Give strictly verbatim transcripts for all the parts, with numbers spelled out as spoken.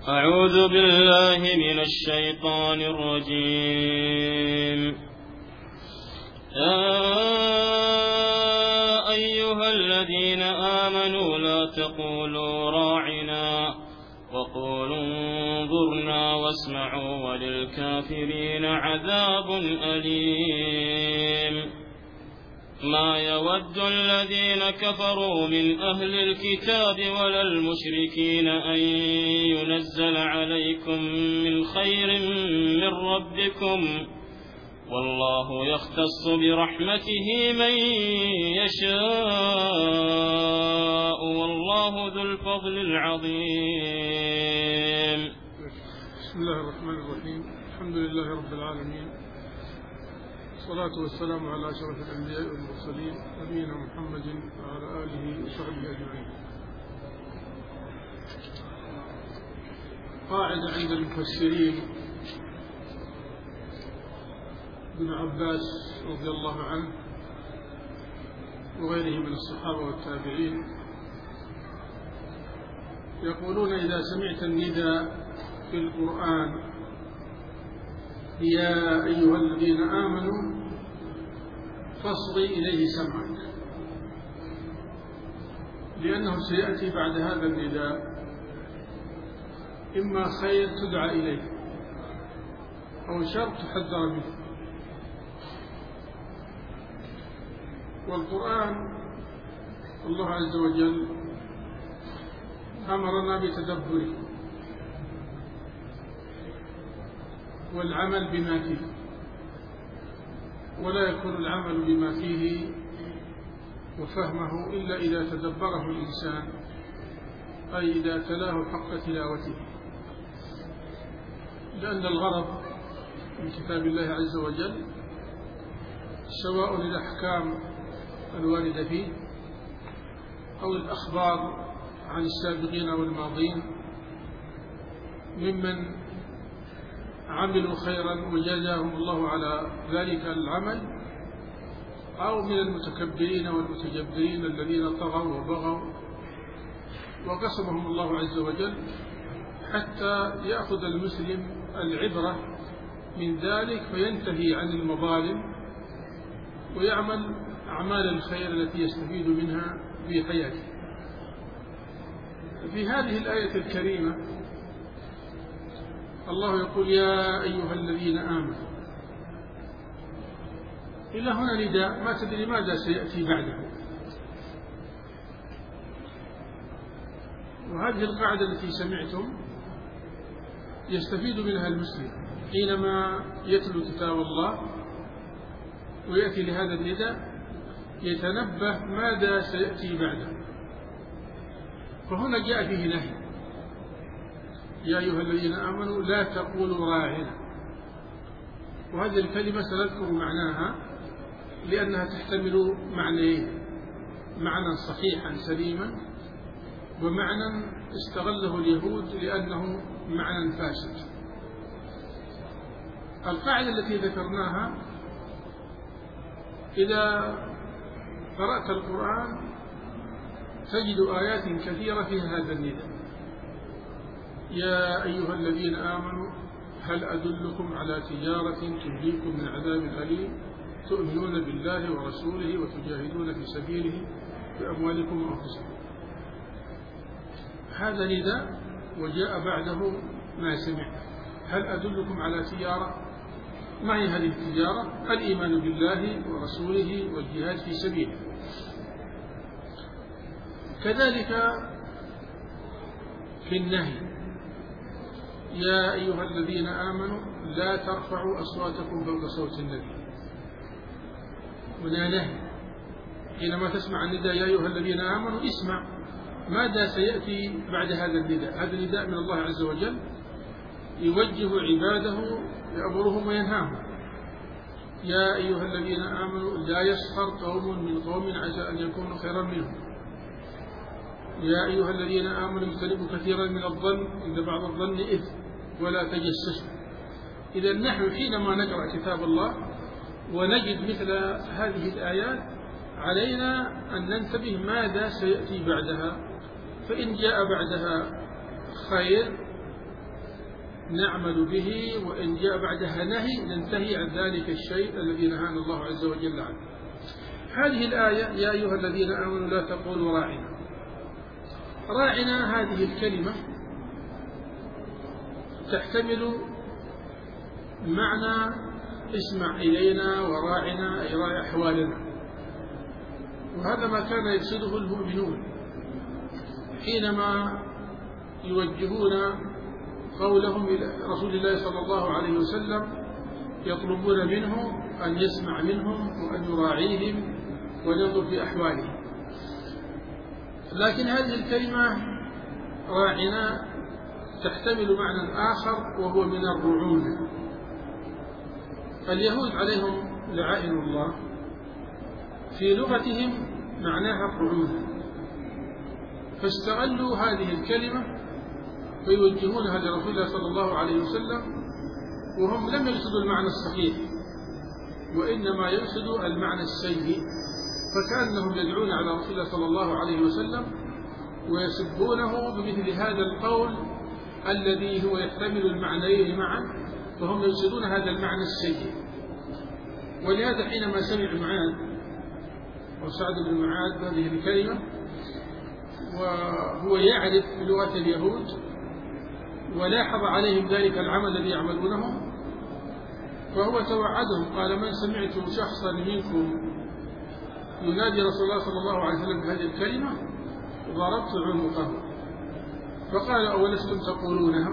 أعوذ بالله من الشيطان الرجيم. يا أيها الذين آمنوا لا تقولوا راعنا وقولوا انظرنا واسمعوا وللكافرين عذاب أليم. ما يود الذين كفروا من أهل الكتاب ولا المشركين أن ينزل عليكم من خير من ربكم، والله يختص برحمته من يشاء والله ذو الفضل العظيم. بسم الله الرحمن الرحيم. الحمد لله رب العالمين، والصلاة والسلام على أشرف الأنبياء والمرسلين نبينا محمد وعلى آله وصحبه أجمعين. قاعدة عند المفسرين ابن عباس رضي الله عنه وغيره من الصحابة والتابعين يقولون: إذا سمعت النداء في القرآن يا أيها الذين آمنوا فاصغي إليه سمعك، لأنه سيأتي بعد هذا النداء إما خير تدعى إليه أو شر تحذر منه. والقرآن الله عز وجل أمرنا بتدبره والعمل بما فيه، ولا يكون العمل بما فيه وفهمه إلا إذا تدبره الإنسان، أي إذا تلاه حق تلاوته، لأن الغرض من كتاب الله عز وجل سواء الأحكام الواردة فيه أو الأخبار عن السابقين والماضين ممن عملوا خيرا وجزاهم الله على ذلك العمل، أو من المتكبرين والمتجبرين الذين طغوا وبغوا وقسمهم الله عز وجل، حتى يأخذ المسلم العبرة من ذلك فينتهي عن المظالم ويعمل أعمال الخير التي يستفيد منها في حياته. في هذه الآية الكريمة الله يقول: يا أيها الذين آمنوا. إلى هنا نداء ما تدري ماذا سيأتي بعده. وهذه القاعدة التي سمعتم يستفيد منها المسلم حينما يتلو كتاب الله ويأتي لهذا النداء يتنبه ماذا سيأتي بعده. فهنا جاء فيه نهي: يا أيها الذين آمنوا لا تقولوا راعنا. وهذه الكلمة سنذكر معناها لأنها تحتمل معنيين: معنى صحيحا سليما، ومعنى استغله اليهود لأنه معنى فاسد. القاعدة التي ذكرناها: إذا قرأت القرآن تجد آيات كثيرة فيها هذا النداء: يا أيها الذين آمنوا هل أدلكم على تجارة تنجيكم من عذاب أليم تؤمنون بالله ورسوله وتجاهدون في سبيله بأموالكم وأنفسكم. هذا نداء وجاء بعده ما سمع: هل أدلكم على تجارة؟ ما هي هذه التجارة؟ الإيمان بالله ورسوله والجهاد في سبيله. كذلك في النهي: يا أيها الذين آمنوا لا ترفعوا أصواتكم فوق صوت النبي. هنا نهي. حينما تسمع النداء يا أيها الذين آمنوا اسمع ماذا سيأتي بعد هذا النداء. هذا النداء من الله عز وجل يوجه عباده يأمرهم وينهاهم. يا أيها الذين آمنوا لا يسخر قوم من قوم عسى أن يكونوا خيرا منهم. يا أيها الذين آمنوا اجتنبوا كثيرا من الظن إن بعض الظن إثم ولا تجسسوا. إذا نحن حينما نقرأ كتاب الله ونجد مثل هذه الآيات علينا أن ننتبه ماذا سيأتي بعدها، فإن جاء بعدها خير نعمل به، وإن جاء بعدها نهي ننتهي عن ذلك الشيء الذي نهانا الله عز وجل عنه. هذه الآية يا أيها الذين آمنوا لا تقولوا راعنا. راعنا هذه الكلمة تحتمل معنى اسمع إلينا وراعنا أي راعي أحوالنا، وهذا ما كان يقصده المؤمنون حينما يوجهون قولهم إلى رسول الله صلى الله عليه وسلم، يطلبون منه أن يسمع منهم وأن يراعيهم وينظر في أحوالهم. لكن هذه الكلمة راعنا تحتمل معنى آخر وهو من الرعونة. اليهود عليهم لعائن الله في لغتهم معناها الرعونة، فاستغلوا هذه الكلمة ويوجهونها لرسول الله صلى الله عليه وسلم، وهم لم يقصدوا المعنى الصحيح وإنما يقصدوا المعنى السيء، فكأنهم يدعون على رسول الله صلى الله عليه وسلم ويسبونه بمثل هذا القول الذي هو يحتمل المعنيين معا، فهم يقصدون هذا المعنى السيء. ولهذا حينما سمع معاذ وسعد بن معاذ هذه الكلمة وهو يعرف لغة اليهود ولاحظ عليهم ذلك العمل الذي يعملونه، فهو توعدهم قال: من سمعت شخصا منكم ينادي رسول الله صلى الله عليه وسلم بهذه الكلمة ضربت عنقه. فقال: أولستم تقولونها؟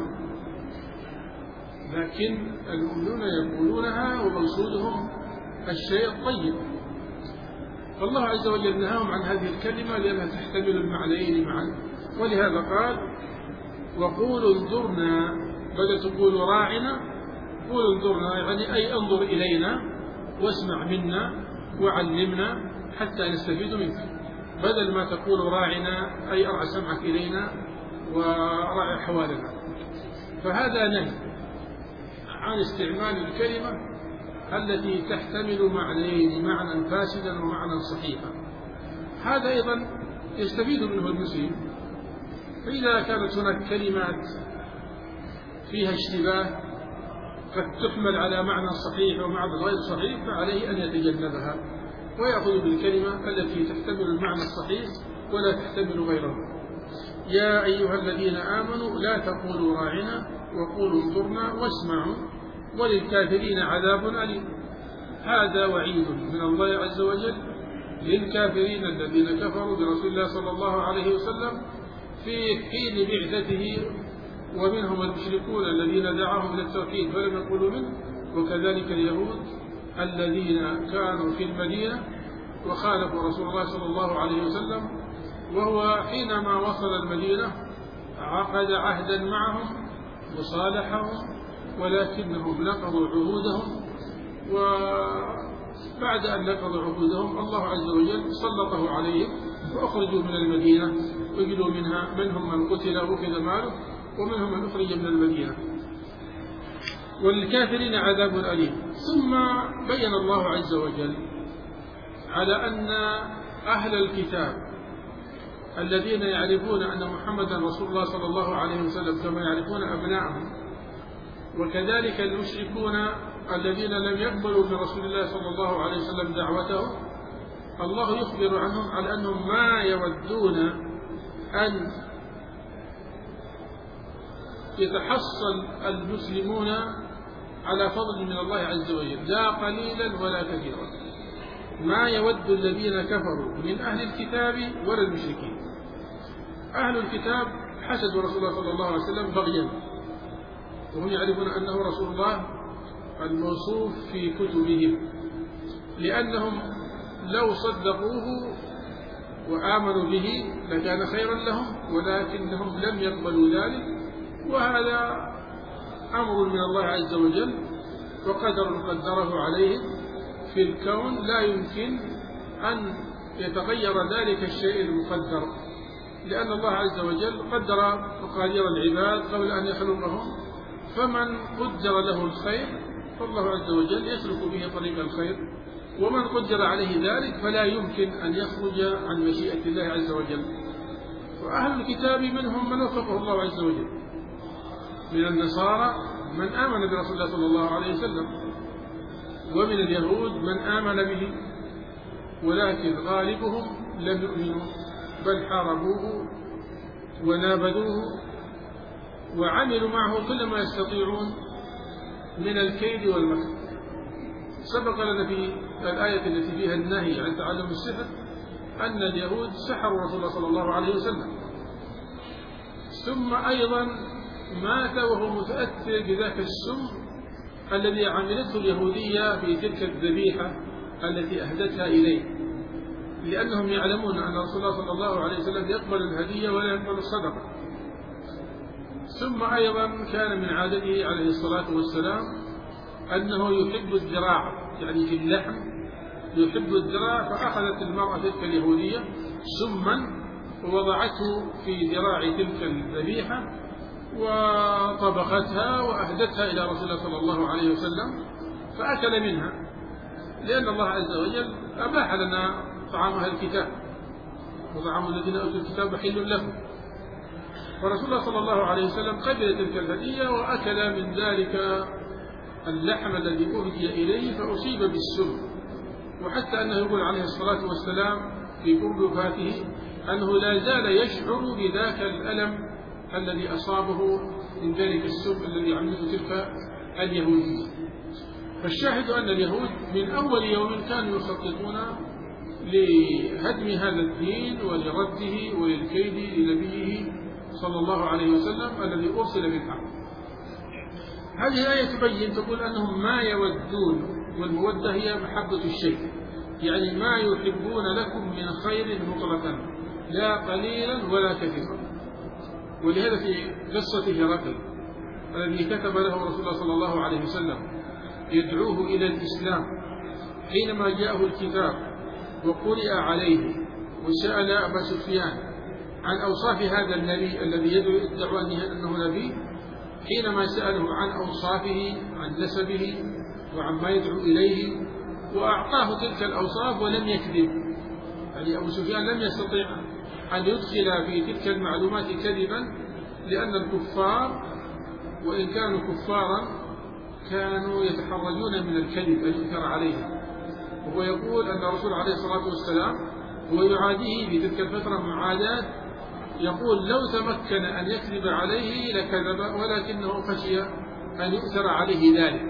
لكن المؤمنون يقولونها ومقصودهم الشيء الطيب، فالله عز وجل نهاهم عن هذه الكلمة لأنها تحتمل المعنيين معا. ولهذا قال: وقولوا انظرنا، بدل تقولوا راعنا قولوا انظرنا، يعني أي انظر إلينا واسمع منا وعلمنا حتى نستفيد منك، بدل ما تقول راعنا أي أرعى سمعك إلينا ورعى أحوالنا. فهذا نهي عن استعمال الكلمة التي تحتمل معنيين، معنى فاسدا ومعنى صحيحا. هذا أيضا يستفيد منه المسلم، فإذا كانت هناك كلمات فيها اشتباه قد تحمل على معنى صحيح ومعنى غير صحيح فعليه أن يتجنبها ويأخذ بالكلمة التي تحتمل المعنى الصحيح ولا تحتمل غيره. يا أيها الذين آمنوا لا تقولوا راعنا وقولوا انظرنا واسمعوا وللكافرين عذاب أليم. هذا وعيد من الله عز وجل للكافرين الذين كفروا برسول الله صلى الله عليه وسلم في حين بعثته، ومنهم المشركون الذين دعاهم إلى التوحيد فلم يقولوا منه، وكذلك اليهود الذين كانوا في المدينة وخالفوا رسول الله صلى الله عليه وسلم، وهو حينما وصل المدينة عقد عهدا معهم وصالحهم، ولكنهم نقضوا عهودهم، وبعد أن نقضوا عهودهم الله عز وجل سلطه عليهم وأخرجوا من المدينة، وجدوا منها منهم من قتل وأخذ ماله ومنهم من أخرج من المدينة. وللكافرين عذاب أليم. ثم بين الله عز وجل على أن أهل الكتاب الذين يعرفون أن محمدا رسول الله صلى الله عليه وسلم كما يعرفون أبنائهم، وكذلك المشركون الذين لم يقبلوا من رسول الله صلى الله عليه وسلم دعوته، الله يخبر عنهم على أنهم ما يودون أن يتحصل المسلمون على فضل من الله عز وجل لا قليلا ولا كثيرا. ما يود الذين كفروا من أهل الكتاب ولا المشركين. أهل الكتاب حسدوا رسول الله صلى الله عليه وسلم بغيا، وهم يعرفون أنه رسول الله الموصوف في كتبهم، لأنهم لو صدقوه وآمنوا به لكان خيرا لهم، ولكنهم لم يقبلوا ذلك، وهذا أمر من الله عز وجل وقدر قدره عليهم في الكون، لا يمكن أن يتغير ذلك الشيء المقدر، لأن الله عز وجل قدر مقادير العباد قبل أن يخلقهم، فمن قدر له الخير فالله عز وجل يسلك به طريق الخير، ومن قدر عليه ذلك فلا يمكن أن يخرج عن مشيئة الله عز وجل. وأهل الكتاب منهم من وفقه الله عز وجل، من النصارى من آمن برسول الله صلى الله عليه وسلم، ومن اليهود من آمن به، ولكن غالبهم لم يؤمنوا بل حاربوه ونابذوه وعملوا معه كل ما يستطيعون من الكيد والمكر. سبق لنا في الآية التي فيها النهي عن تعلم السحر أن اليهود سحروا رسول الله صلى الله عليه وسلم، ثم أيضا مات وهو متأثر بذاك السم الذي عملته اليهودية في تلك الذبيحة التي أهدتها إليه، لأنهم يعلمون أن رسول الله صلى الله عليه وسلم يقبل الهدية ولا يقبل الصدقة. ثم أيضا كان من عادته عليه الصلاة والسلام أنه يحب الذراع، يعني في اللحم يحب الذراع، فأخذت المرأة تلك اليهودية سما ووضعته في ذراع تلك الذبيحة وطبختها وأهدتها إلى رسول الله صلى الله عليه وسلم فأكل منها، لأن الله عز وجل أباح لنا طعام أهل الكتاب، وطعام الذين أوتوا الكتاب حل لهم، ورسول الله صلى الله عليه وسلم قبل تلك الهدية وأكل من ذلك اللحم الذي أهدي إليه فأصيب بالسم، وحتى أنه يقول عليه الصلاة والسلام في قرب وفاته أنه لا زال يشعر بذاك الألم الذي أصابه من ذلك السم الذي عملته تلك اليهودية. فالشاهد أن اليهود من أول يوم كانوا يخططون لهدم هذا الدين ولرده وللكيد لنبيه صلى الله عليه وسلم الذي أرسل بالحق. هذه الآية تبين تقول أنهم ما يودون، والمودة هي محبة الشيء، يعني ما يحبون لكم من خير مطلقا لا قليلا ولا كثيرا. ولهذا في قصة هرقل الذي كتب له رسول الله صلى الله عليه وسلم يدعوه إلى الإسلام، حينما جاءه الكتاب وقرئ عليه وسأل أبا سفيان عن أوصاف هذا النبي الذي يدعو أنه نبي، حينما سأله عن أوصافه عن نسبه وعن ما يدعو إليه وأعطاه تلك الأوصاف ولم يكذب، يعني أبو سفيان لم يستطيع أن يدخل في تلك المعلومات كذبا، لأن الكفار وإن كانوا كفارا كانوا يتحرجون من الكذب أن ينكر عليهم. وهو يقول أن الرسول عليه الصلاة والسلام هو يعاديه في تلك الفترة معاداة، يقول لو تمكن أن يكذب عليه لكذب ولكنه خشي أن يؤثر عليه ذلك.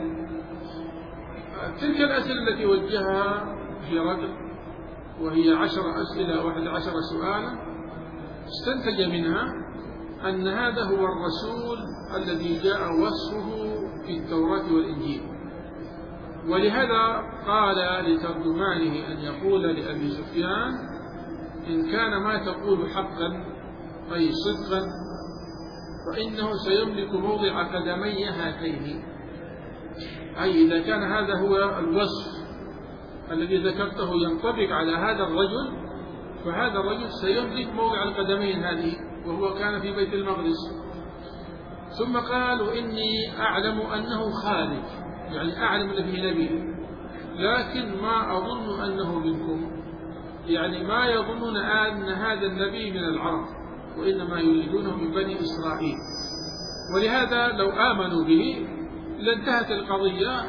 تلك الأسئلة التي وجهها هرقل وهي عشر أسئلة واحد عشر سؤالا استنتج منها أن هذا هو الرسول الذي جاء وصفه في التوراة والإنجيل، ولهذا قال لترجمانه أن يقول لأبي سفيان إن كان ما تقول حقا أي صدقا فإنه سيملك موضع قدمي هاتين، أي إذا كان هذا هو الوصف الذي ذكرته ينطبق على هذا الرجل فهذا الرجل سيملك موضع القدمين هذه، وهو كان في بيت المقدس. ثم قال وإني أعلم أنه خالد، يعني أعلم أنه نبي، لكن ما أظن أنه منكم، يعني ما يظنون أن هذا النبي من العرب وإنما يريدونه من بني إسرائيل، ولهذا لو آمنوا به لانتهت القضية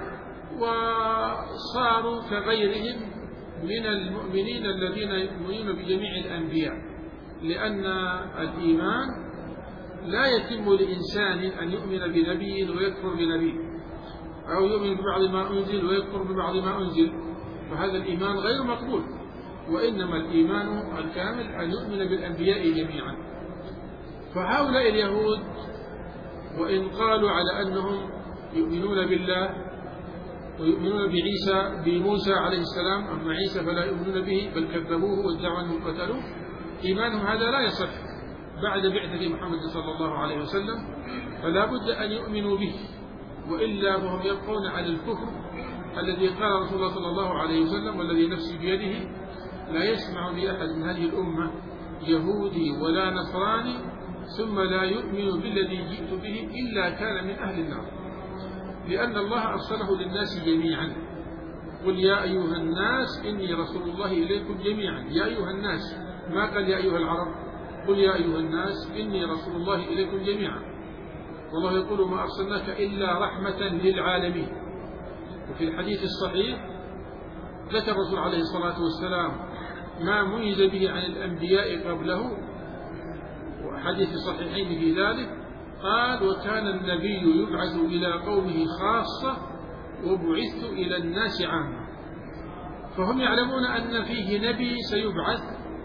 وصاروا كغيرهم من المؤمنين الذين يؤمنون بجميع الأنبياء، لأن الإيمان لا يتم لإنسان أن يؤمن بنبي ويكفر بنبي، أو يؤمن ببعض ما أنزل ويكفر ببعض ما أنزل، فهذا الإيمان غير مقبول، وإنما الإيمان الكامل أن يؤمن بالأنبياء جميعا. فهؤلاء اليهود وإن قالوا على أنهم يؤمنون بالله ويؤمنون بعيسى بموسى عليه السلام، أما عيسى فلا يؤمنون به بل كذبوه وادعوا أنهم قتلوه، إيمانهم هذا لا يصح بعد بعثة محمد صلى الله عليه وسلم، فلا بد أن يؤمنوا به، وإلا فهم يبقون على الكفر الذي قال رسول الله صلى الله عليه وسلم والذي نفسي بيده لا يسمع بأحد من هذه الأمة يهودي ولا نصراني ثم لا يؤمن بالذي جئت به إلا كان من أهل النار، لأن الله أرسله للناس جميعا. قل يا أيها الناس إني رسول الله إليكم جميعا، يا أيها الناس، ما قال يا أيها العرب، قل يا أيها الناس إني رسول الله إليكم جميعا. والله يقول ما أرسلناك إلا رحمة للعالمين. وفي الحديث الصحيح ذكر الرسول عليه الصلاة والسلام ما ميز به عن الأنبياء قبله، وحديث الصحيحين في ذلك قال وكان النبي يبعث إلى قومه خاصة وبعثت إلى الناس عامة. فهم يعلمون أن فيه نبي سيبعث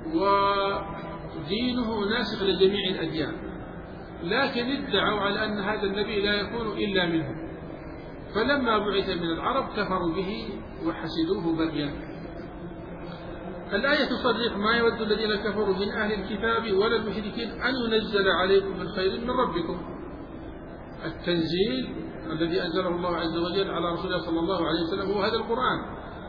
ودينه ناسخ لجميع الأديان، لكن ادعوا على أن هذا النبي لا يكون إلا منهم، فلما بعث من العرب كفروا به وحسدوه بغيا. الآية تصرح ما يود الذين كفروا من أهل الكتاب ولا المشركين أن ينزل عليكم من خير من ربكم. التنزيل الذي أنزله الله عز وجل على رسول الله صلى الله عليه وسلم هو هذا القرآن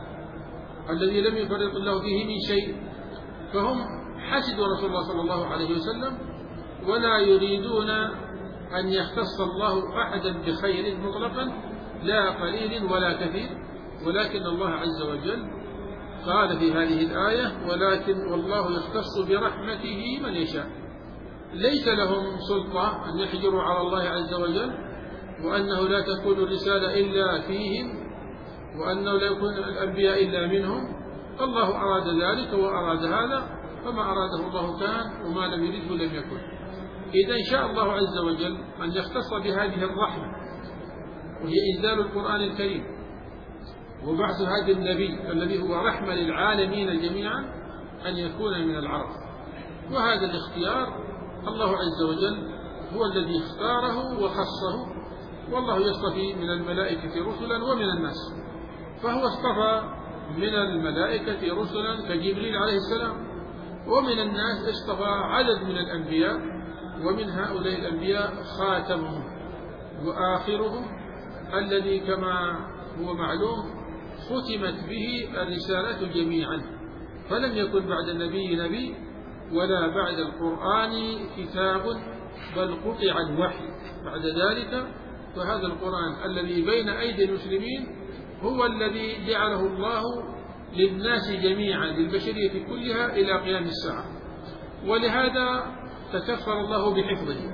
الذي لم يفرط الله فيه من شيء، فهم حسدوا رسول الله صلى الله عليه وسلم ولا يريدون أن يختص الله أحدا بخير مطلقا لا قليل ولا كثير، ولكن الله عز وجل قال في هذه الآية ولكن والله يختص برحمته من يشاء. ليس لهم سلطة أن يحجروا على الله عز وجل، وأنه لا تكون الرسالة إلا فيهم، وأنه لا يكون الأنبياء إلا منهم. الله أراد ذلك وأراد هذا، فما أراده الله كان وما لم يرده لم يكن. إذا شاء الله عز وجل أن يختص بهذه الرحمة وهي إنزال القرآن الكريم وبعث هذا النبي الذي هو رحمة للعالمين جميعا أن يكون من العرب. وهذا الاختيار الله عز وجل هو الذي اختاره وخصه، والله يصطفي من الملائكة رسلا ومن الناس، فهو اصطفى من الملائكة رسلا كجبريل عليه السلام، ومن الناس اصطفى عدد من الأنبياء، ومن هؤلاء الأنبياء خاتمهم وآخرهم الذي كما هو معلوم ختمت به الرسالات جميعا، فلم يكن بعد النبي نبي ولا بعد القرآن كتاب، بل قطع الوحي بعد ذلك. فهذا القرآن الذي بين أيدي المسلمين هو الذي جعله الله للناس جميعا للبشرية كلها إلى قيام الساعة، ولهذا تكفل الله بحفظه،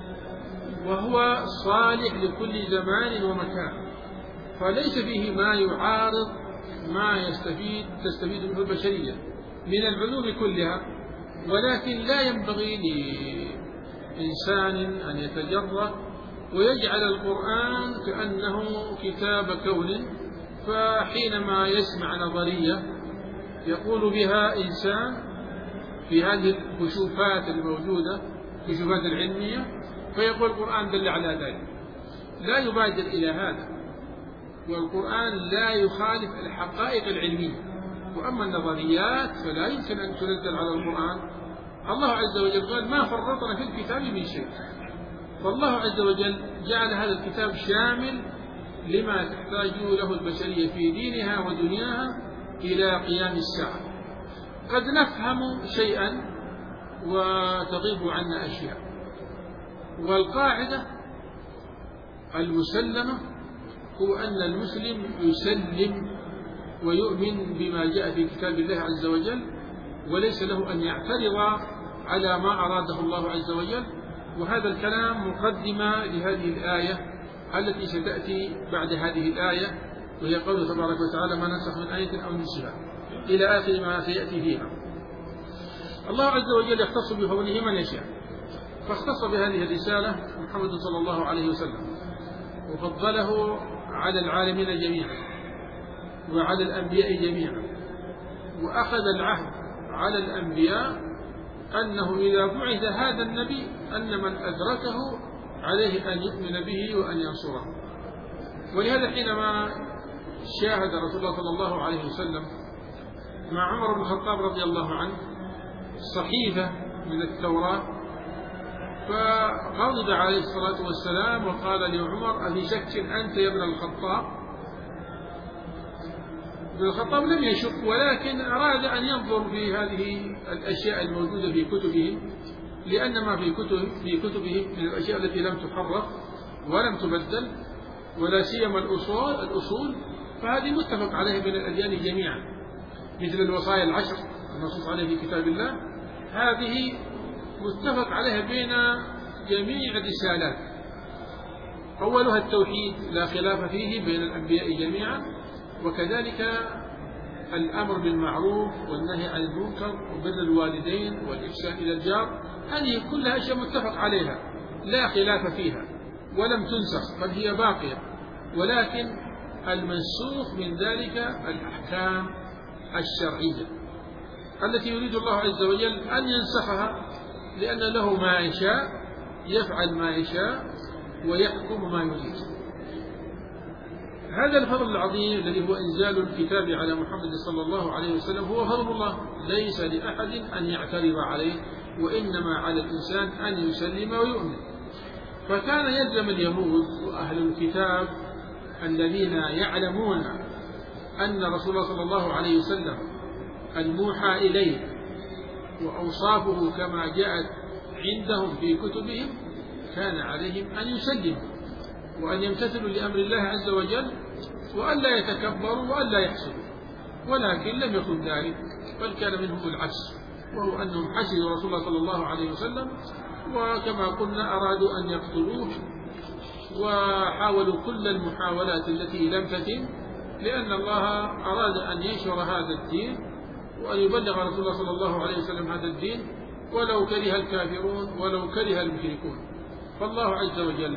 وهو صالح لكل زمان ومكان، فليس فيه ما يعارض ما يستفيد تستفيد منه البشرية من العلوم كلها. ولكن لا ينبغي لإنسان أن يتجرأ ويجعل القرآن كأنه كتاب كون، فحينما يسمع نظرية يقول بها إنسان في هذه الكشوفات الموجودة الكشوفات العلمية فيقول القرآن دل على ذلك، لا يبادر إلى هذا، والقرآن لا يخالف الحقائق العلمية. وأما النظريات فلا يمكن أن تنزل على القرآن. الله عز وجل قال ما فرطنا في الكتاب من شيء، فالله عز وجل جعل هذا الكتاب شامل لما تحتاج له البشرية في دينها ودنياها إلى قيام الساعة. قد نفهم شيئا وتغيب عنا أشياء، والقاعدة المسلمة هو أن المسلم يسلم ويؤمن بما جاء في كتاب الله عز وجل، وليس له أن يعترض على ما أراده الله عز وجل. وهذا الكلام مقدمة لهذه الآية التي ستأتي بعد هذه الآية، وهي قوله تبارك وتعالى ما ننسخ من آية أو ننسها إلى آخر ما سيأتي فيها. الله عز وجل يختص بفضله من يشاء، فاختص بهذه الرسالة محمد صلى الله عليه وسلم وفضله على العالمين جميعا وعلى الأنبياء جميعا، وأخذ العهد على الأنبياء أنه إذا بعث هذا النبي أن من أدركه عليه أن يؤمن به وأن ينصره. ولهذا حينما شاهد رسول الله صلى الله عليه وسلم مع عمر بن الخطاب رضي الله عنه صحيفة من التوراة، فغضب عليه الصلاة والسلام وقال لعمر أفي شك أنت يا ابن الخطاب؟ ابن الخطاب لم يشك، ولكن أراد أن ينظر في هذه الأشياء الموجودة في كتبهم، لأن ما في كتب في كتبهم من الأشياء التي لم تحرف ولم تبدل، ولا سيما الأصول الأصول فهذه متفق عليها بين الأديان جميعا، مثل الوصايا العشر المنصوص عليها في كتاب الله، هذه متفق عليها بين جميع الرسالات، أولها التوحيد لا خلاف فيه بين الأنبياء جميعا، وكذلك الأمر بالمعروف والنهي عن المنكر وبر الوالدين والإحسان إلى الجار، هذه كلها أشياء متفق عليها لا خلاف فيها ولم تنسخ بل هي باقية، ولكن المنسوخ من ذلك الأحكام الشرعية التي يريد الله عز وجل أن ينسخها، لأن له ما يشاء، يفعل ما يشاء ويحكم ما يريد. هذا الفضل العظيم الذي هو إنزال الكتاب على محمد صلى الله عليه وسلم هو فضل الله، ليس لأحد أن يعترض عليه، وإنما على الإنسان أن يسلم ويؤمن. فكان يلزم اليهود وأهل الكتاب الذين يعلمون أن رسول الله صلى الله عليه وسلم الموحى إليه وأوصافه كما جاءت عندهم في كتبهم، كان عليهم أن يسلموا وأن يمتثلوا لأمر الله عز وجل، وأن لا يتكبروا وأن لا يحسدوا، ولكن لم يكن ذلك، بل كان منهم العكس، وهو أنهم حسدوا رسول الله صلى الله عليه وسلم، وكما قلنا أرادوا أن يقتلوه، وحاولوا كل المحاولات التي لم تتم، لأن الله أراد أن ينشر هذا الدين وأن يبلغ رسول الله صلى الله عليه وسلم هذا الدين ولو كره الكافرون ولو كره المشركون. فالله عز وجل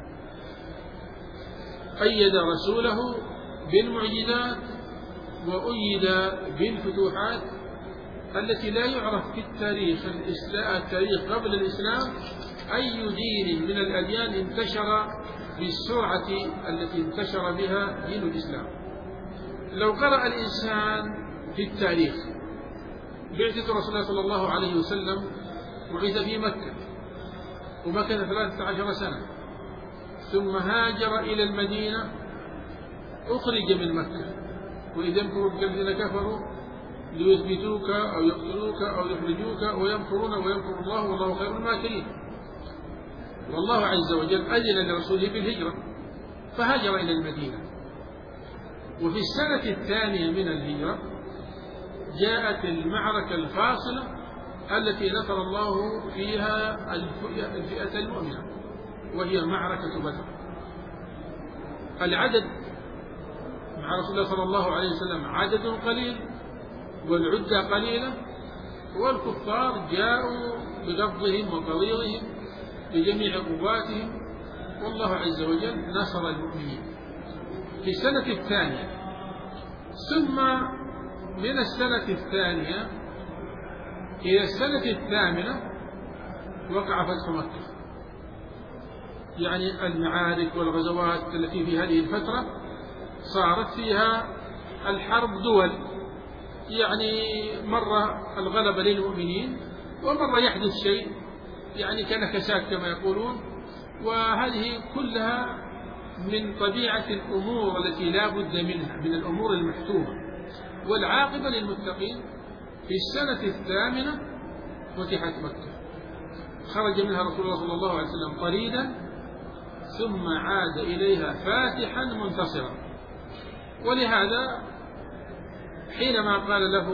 أيد رسوله بالمعجزات وأيد بالفتوحات التي لا يعرف في التاريخ التاريخ قبل الإسلام أي دين من الأديان انتشر بالسرعة التي انتشر بها دين الإسلام. لو قرأ الإنسان في التاريخ بعثة رسول الله صلى الله عليه وسلم، بعث في مكة ومكث ثلاثة عشر سنة، ثم هاجر إلى المدينة، أخرج من مكة، وإذا يمكر بك الذين كفروا ليثبتوك أو يقتلوك أو يخرجوك ويمكرون ويمكر الله والله خير الماكرين. والله عز وجل أذن لرسوله بالهجرة فهاجر إلى المدينة. وفي السنة الثانية من الهجرة جاءت المعركة الفاصلة التي نصر الله فيها الفئة المؤمنة، وهي معركة بدر. العدد مع رسول الله صلى الله عليه وسلم عدد قليل والعدة قليلة، والكفار جاءوا بغضهم وقضيضهم بجميع قواتهم، والله عز وجل نصر المؤمنين في السنة الثانية. ثم من السنة الثانية إلى السنة الثامنة وقع فتح مكة، يعني المعارك والغزوات التي في هذه الفترة صارت فيها الحرب دول، يعني مرة الغلبة للمؤمنين ومرة يحدث شيء يعني كنكسات كما يقولون، وهذه كلها من طبيعة الأمور التي لا بد منها من الأمور المحتومة. والعاقبة للمتقين في السنة الثامنة فتحت مكة، خرج منها رسول الله صلى الله عليه وسلم طريدا ثم عاد إليها فاتحا منتصرا. ولهذا حينما قال له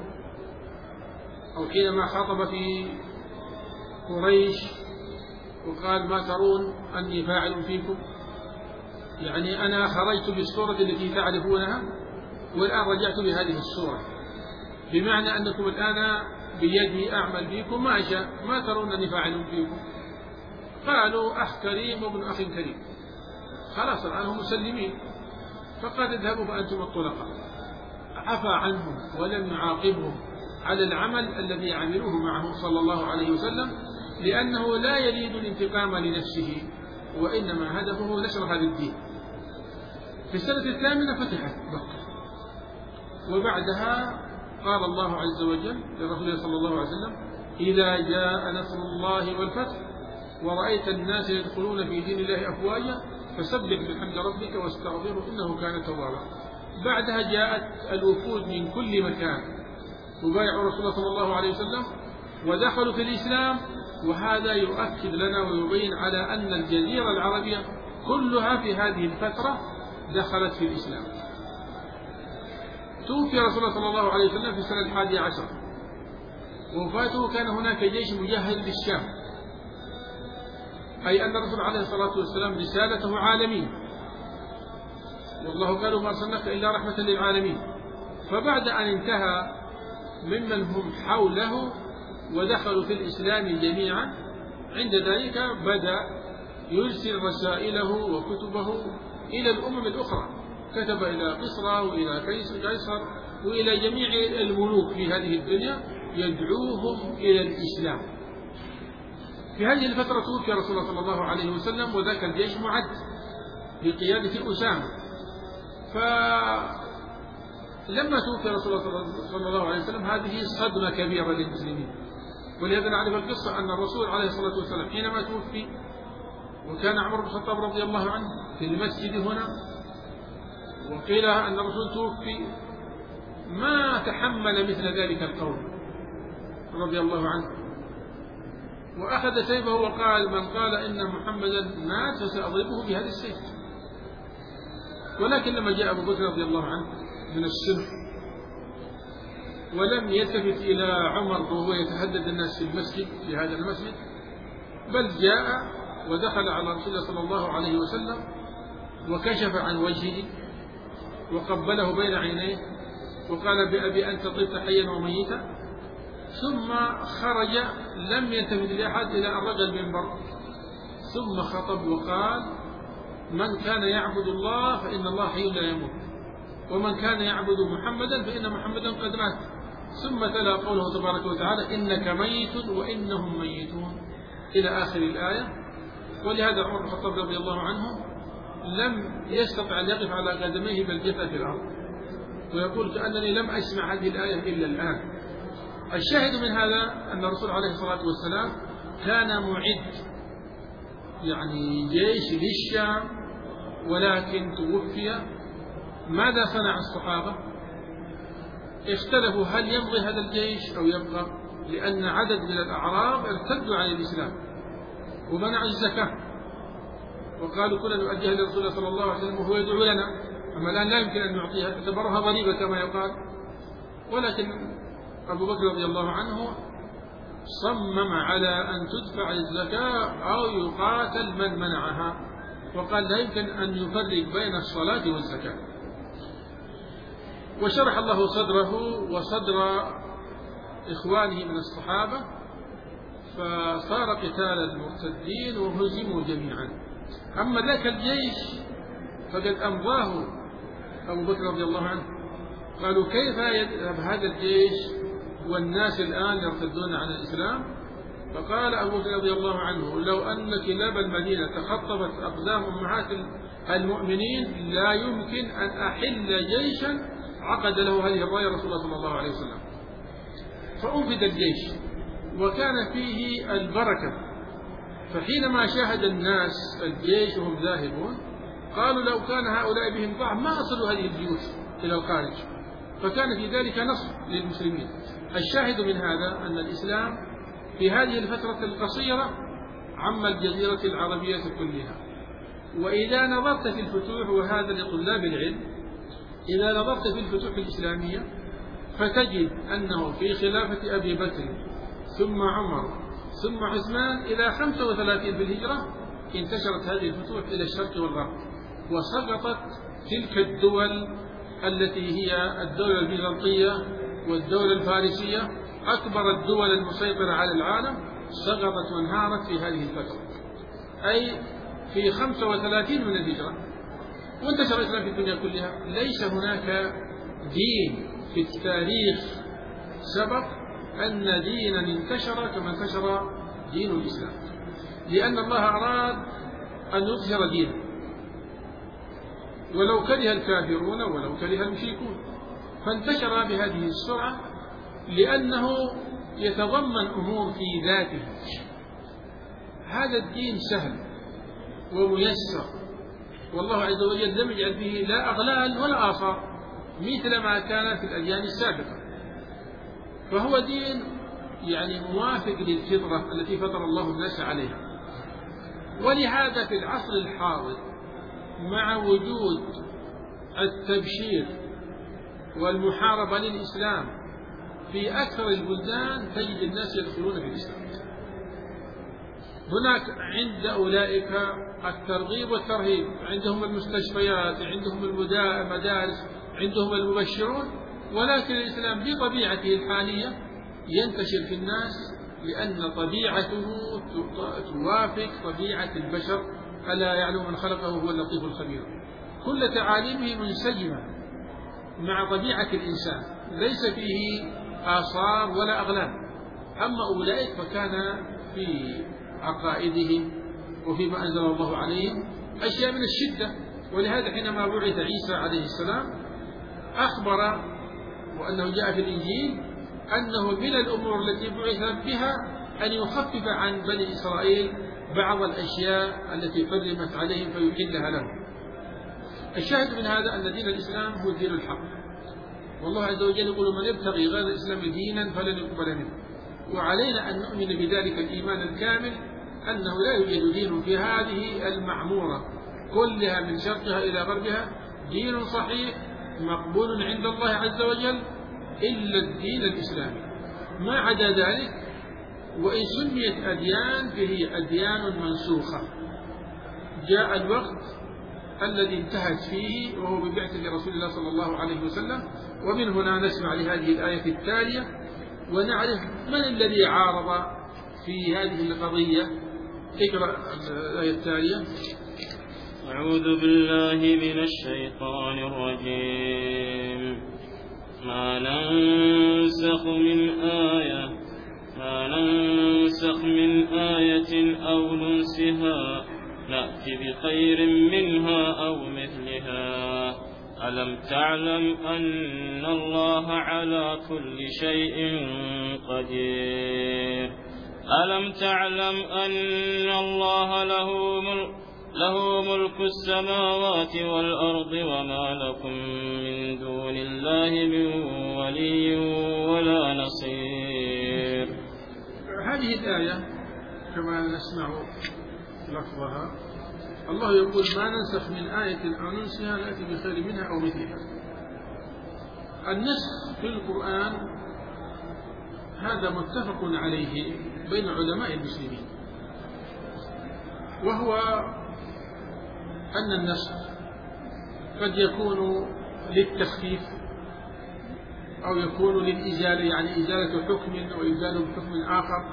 أو حينما خاطب في قريش وقال ما ترون أني فاعل فيكم، يعني أنا خرجت بالصورة التي تعرفونها والآن رجعت بهذه الصورة، بمعنى أنكم الآن بيدي أعمل فيكم ما أشاء، ما ترون أني فاعل فيكم. قالوا أخ كريم وابن أخ كريم، خلاص الآن هم مسلمين، فقال اذهبوا فأنتم الطلقاء. عفى عنهم ولم يعاقبهم على العمل الذي عملوه معه صلى الله عليه وسلم، لأنه لا يريد الانتقام لنفسه وإنما هدفه نشر هذا الدين. في السنة الثامنة فتحت مكة، وبعدها قال الله عز وجل لرسوله صلى الله عليه وسلم إذا جاء نصر الله والفتح ورأيت الناس يدخلون في دين الله أفواجا فسبح بحمد ربك واستغفره إنه كان توابا. بعدها جاءت الوفود من كل مكان وبايعوا رسول الله صلى الله عليه وسلم ودخلوا في الإسلام، وهذا يؤكد لنا ويبين على أن الجزيرة العربية كلها في هذه الفترة دخلت في الإسلام. توفي رسول الله صلى الله عليه وسلم في السنة الحادية عشر، وفاته كان هناك جيش مجهز للشام، أي أن الرسول عليه الصلاة والسلام رسالته عالمية، والله قال: وما أرسلناك إلا رحمة للعالمين. فبعد أن انتهى ممن هم حوله ودخلوا في الإسلام جميعا، عند ذلك بدأ يرسل رسائله وكتبه إلى الأمم الأخرى، كتب إلى قسرى وإلى قيصر وإلى جميع الملوك في هذه الدنيا يدعوهم إلى الإسلام. في هذه الفترة توفي رسول الله صلى الله عليه وسلم، وذاك الجيش معد بقيادة أسامة. فلما توفي رسول الله صلى الله عليه وسلم هذه صدمة كبيرة للمسلمين، ولهذا نعرف القصة أن الرسول عليه الصلاة والسلام حينما توفي، وكان عمر بن الخطاب رضي الله عنه في المسجد هنا، وقيل أن الرسول توفي، ما تحمل مثل ذلك القول رضي الله عنه، وأخذ سيفه وقال: من قال إن محمدا مات فسأضربه بهذا السيف. ولكن لما جاء أبو بكر رضي الله عنه من السن ولم يلتفت إلى عمر وهو يتهدد الناس في المسجد في هذا المسجد، بل جاء ودخل على رسول الله صلى الله عليه وسلم وكشف عن وجهه وقبله بين عينيه وقال: بأبي أنت طبت حيا وميتا. ثم خرج لم يلتفت لأحد إلى أن رجع المنبر، ثم خطب وقال: من كان يعبد الله فإن الله حي لا يموت، ومن كان يعبد محمدا فإن محمدا قد مات. ثم تلا قوله تبارك وتعالى: إنك ميت وإنهم ميتون، إلى آخر الآية. ولهذا عمر بن الخطاب رضي الله عنه لم يستطع أن يقف على قدميه بل جثى في الأرض، ويقول: كأنني لم أسمع هذه الآية إلا الآن. الشاهد من هذا أن الرسول عليه الصلاة والسلام كان معد يعني جيش للشام، ولكن توفي. ماذا صنع الصحابة؟ اختلفوا هل يمضي هذا الجيش أو يبقى، لأن عدد من الأعراب ارتدوا عن الإسلام ومنعوا الزكاة، وقالوا كنا نؤديها لرسول الله صلى الله عليه وسلم وهو يدعو لنا، أما الآن لا يمكن أن نعطيها، اعتبرها ضريبة كما يقال. ولكن أبو بكر رضي الله عنه صمم على أن تدفع الزكاة أو يقاتل من منعها، وقال: لا يمكن أن يفرق بين الصلاة والزكاة. وشرح الله صدره وصدر إخوانه من الصحابة، فصار قتال المرتدين وهزموا جميعا. أما ذاك الجيش فقد أمضاه أبو بكر رضي الله عنه. قالوا: كيف يذهب هذا الجيش والناس الآن يرتدون عن الإسلام؟ فقال أبو بكر رضي الله عنه: لو أن كلاب المدينة تخطفت أقدام أمهات المؤمنين لا يمكن أن أحل جيشا عقد له هذه الراية رسول الله صلى الله عليه وسلم. فأنفذ الجيش وكان فيه البركة. فحينما شاهد الناس الجيش وهم ذاهبون قالوا: لو كان هؤلاء بهم ضعف ما أصلوا هذه الجيوش إلى الخارج. فكان في ذلك نصر للمسلمين. الشاهد من هذا أن الإسلام في هذه الفترة القصيرة عم الجزيرة العربية كلها. وإذا نظرت في الفتوح، وهذا لطلاب العلم، إذا نظرت في الفتوح الإسلامية فتجد أنه في خلافة أبي بكر ثم عمر ثم عثمان إلى خمسة وثلاثين في الهجرة انتشرت هذه الفتوح إلى الشرق والغرب، وسقطت تلك الدول التي هي الدولة البيزنطية والدولة الفارسية، أكبر الدول المسيطرة على العالم، سقطت وانهارت في هذه الفترة، أي في خمسة وثلاثين من الهجرة، وانتشر الإسلام في الدنيا كلها. ليس هناك دين في التاريخ سبق أن دينا انتشر كما انتشر دين الإسلام، لأن الله أراد أن يظهر دينه ولو كره الكافرون ولو كره المشركون، فانتشر بهذه السرعة لأنه يتضمن أمور في ذاته. هذا الدين سهل وميسر، والله عز وجل لم يجعل فيه لا أغلال ولا آثار مثل ما كان في الأديان السابقة، فهو دين يعني موافق للفطرة التي فطر الله الناس عليها. ولهذا في العصر الحاضر مع وجود التبشير والمحاربة للإسلام في أكثر البلدان تجد الناس يدخلون في الإسلام. هناك عند أولئك الترغيب والترهيب، عندهم المستشفيات، عندهم المدارس، عندهم المبشرون، ولكن الإسلام بطبيعته الحالية ينتشر في الناس لأن طبيعته توافق طبيعة البشر، ألا يعلم من خلقه هو اللطيف الخبير. كل تعاليمه منسجمة مع طبيعة الإنسان، ليس فيه آثار ولا أغلال. أما أولئك فكان في عقائدهم وفيما أنزل الله عليهم أشياء من الشدة، ولهذا حينما بعث عيسى عليه السلام أخبر وأنه جاء في الإنجيل أنه من الأمور التي بعث بها أن يخفف عن بني إسرائيل بعض الأشياء التي حرمت عليهم فيحلها لهم. الشاهد من هذا أن دين الإسلام هو دين الحق، والله عز وجل يقول من يبتغي غير الإسلام دينا فلن يقبل منه، وعلينا أن نؤمن بذلك الإيمان الكامل أنه لا يوجد دين في هذه المعمورة كلها من شرقها إلى غربها دين صحيح مقبول عند الله عز وجل إلا الدين الإسلامي. ما عدا ذلك وإن سميت أديان فهي أديان منسوخة، جاء الوقت الذي انتهت فيه وهو ببعثة رسول الله صلى الله عليه وسلم. ومن هنا نسمع لهذه الآية التالية ونعرف من الذي عارض في هذه القضية. اقرأ الآية التالية. أعوذ بالله من الشيطان الرجيم. ما ننسخ من آية ما ننسخ من آية أو ننسها نأتي بخير منها أو مثلها. ألم تعلم أن الله على كل شيء قدير. ألم تعلم أن الله له ملك له ملك السماوات والأرض وما لكم من دون الله من ولي ولا نصير. هذه الآية كما نسمع لفظها الله يقول ما ننسخ من آية أو ننسها نأتي بخير منها أو مثلها. النسخ في القرآن هذا متفق عليه بين علماء المسلمين، وهو أن النسخ قد يكون للتخفيف أو يكون للإزالة، يعني إزالة حكم وإزالة بحكم آخر،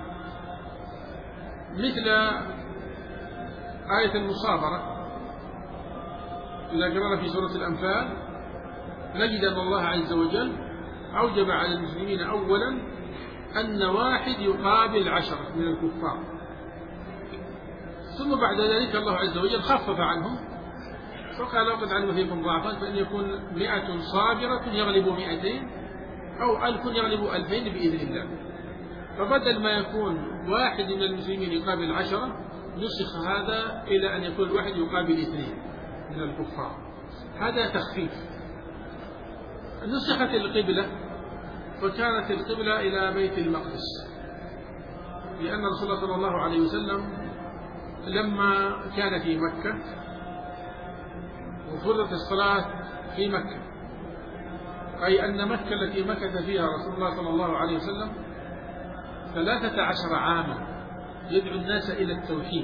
مثل آية المصابرة. إذا قرأنا في سورة الأنفال نجد أن الله عز وجل أوجب على المسلمين أولا أن واحد يقابل عشرة من الكفار، ثم بعد ذلك الله عز وجل خفف عنهم فقال وقد علم فيكم ضعفا فإن يكون مئة صابرة يغلب مئتين أو ألف يغلب ألفين بإذن الله. فبدل ما يكون واحد من المسلمين يقابل عشرة نسخ هذا إلى أن يكون واحد يقابل اثنين من الكفار، هذا تخفيف. نسخت القبلة فكانت القبلة إلى بيت المقدس، لأن رسول الله صلى الله عليه وسلم لما كان في مكة وفرضت الصلاة في مكة، أي أن مكة التي مكث فيها رسول الله صلى الله عليه وسلم ثلاثة عشر عاما يدعو الناس إلى التوحيد،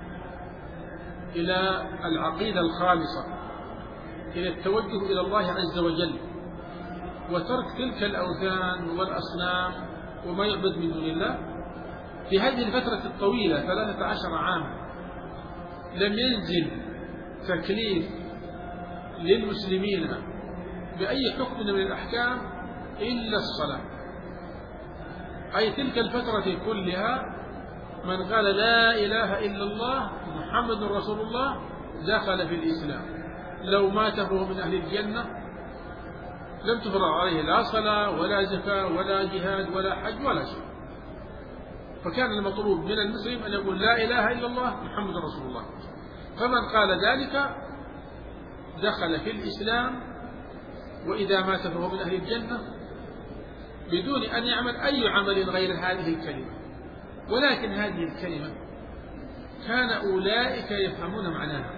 إلى العقيدة الخالصة، إلى التوجه إلى الله عز وجل وترك تلك الأوثان والأصنام وما يعبد من دون الله. في هذه الفترة الطويلة ثلاثة عشر عاما لم ينزل تكليف للمسلمين بأي حكم من الأحكام إلا الصلاة، أي تلك الفترة كلها من قال لا إله إلا الله محمد رسول الله دخل في الإسلام، لو مات فهو من أهل الجنة، لم تفرض عليه لا صلاة ولا زكاة ولا جهاد ولا حج ولا شيء. فكان المطلوب من المسلم أن يقول لا إله إلا الله محمد رسول الله، فمن قال ذلك دخل في الإسلام، وإذا مات فهو من أهل الجنة بدون أن يعمل أي عمل غير هذه الكلمة. ولكن هذه الكلمة كان أولئك يفهمون معناها،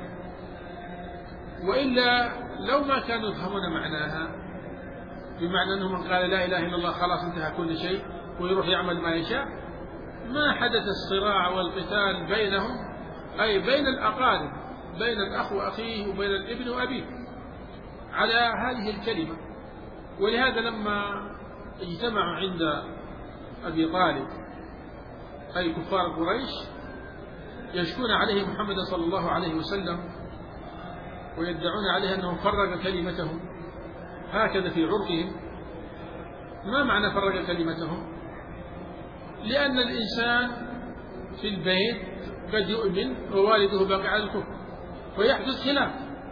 وإلا لو ما كانوا يفهمون معناها بمعنى أنه من قال لا إله إلا الله خلاص انتهى كل شيء ويروح يعمل ما يشاء ما حدث الصراع والقتال بينهم، أي بين الأقارب، بين الأخ وأخيه وبين الابن وأبيه، على هذه الكلمة. ولهذا لما اجتمعوا عند أبي طالب أي كفار قريش يشكون عليه محمد صلى الله عليه وسلم ويدعون عليه أنه فرق كلمتهم هكذا في عرقهم. ما معنى فرق كلمتهم؟ لأن الإنسان في البيت قد يؤمن ووالده باقي على الكفر ويحدث خلاف،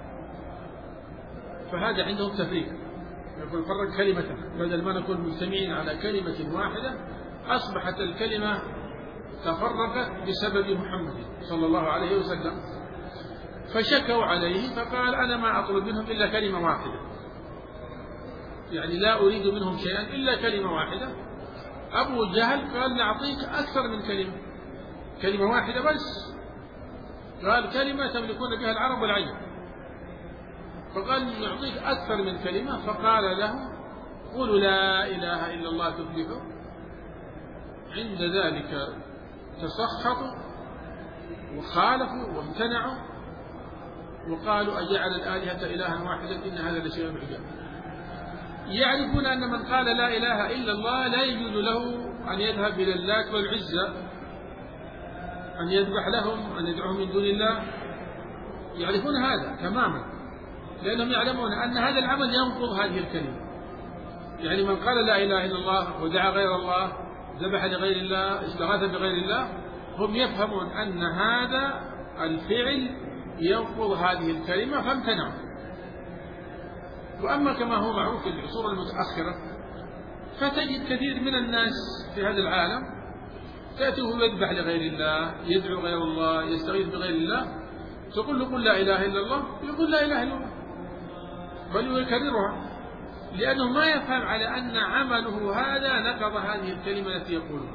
فهذا عندهم تفريق، يقول فرق كلمته، بدل ما نكون مجتمعين على كلمة واحدة أصبحت الكلمة تفرقت بسبب محمد صلى الله عليه وسلم. فشكوا عليه فقال أنا ما أطلب منهم إلا كلمة واحدة، يعني لا أريد منهم شيئا إلا كلمة واحدة. أبو جهل قال نعطيك أكثر من كلمة، كلمة واحدة بس، قال كلمة تملكون بها العرب والعجم، فقال نعطيك أكثر من كلمة، فقال له قولوا لا إله إلا الله تفلحوا. عند ذلك تسخطوا وخالفوا وامتنعوا وقالوا أجعل الآلهة إلها واحدا إن هذا لشيء عجاب. يعرفون أن من قال لا إله إلا الله لا يجوز له أن يذهب إلى اللات والعزى، أن يذبح لهم، أن يدعوهم من دون الله. يعرفون هذا تماما، لأنهم يعلمون أن هذا العمل ينقض هذه الكلمة. يعني من قال لا إله إلا الله ودعا غير الله، ذبح لغير الله، استغاث بغير الله، هم يفهمون أن هذا الفعل ينقض هذه الكلمة فامتنعوا. وأما كما هو معروف في العصور المتأخرة فتجد كثير من الناس في هذا العالم تأتيه يذبح لغير الله، يدعو غير الله، يستغيث بغير الله، تقول له قل لا إله إلا الله، يقول لا إله إلا الله، بل يكررها، لأنه ما يفهم على أن عمله هذا نقض هذه الكلمة التي يقولها.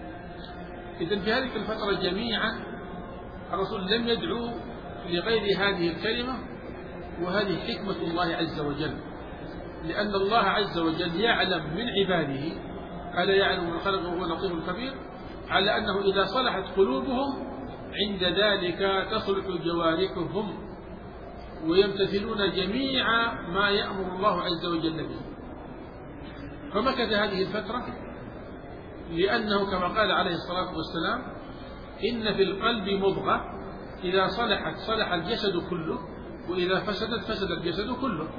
إذن في هذه الفترة جميعا الرسول لم يدعو لغير هذه الكلمة، وهذه حكمة الله عز وجل، لأن الله عز وجل يعلم من عباده، ألا يعلم من خلق وهو اللطيف الخبير، على أنه إذا صلحت قلوبهم عند ذلك تصلح جوارحهم ويمتثلون جميع ما يأمر الله عز وجل به. فمكث هذه الفترة لأنه كما قال عليه الصلاة والسلام إن في القلب مضغة إذا صلحت صلح الجسد كله وإذا فسدت فسد الجسد كله.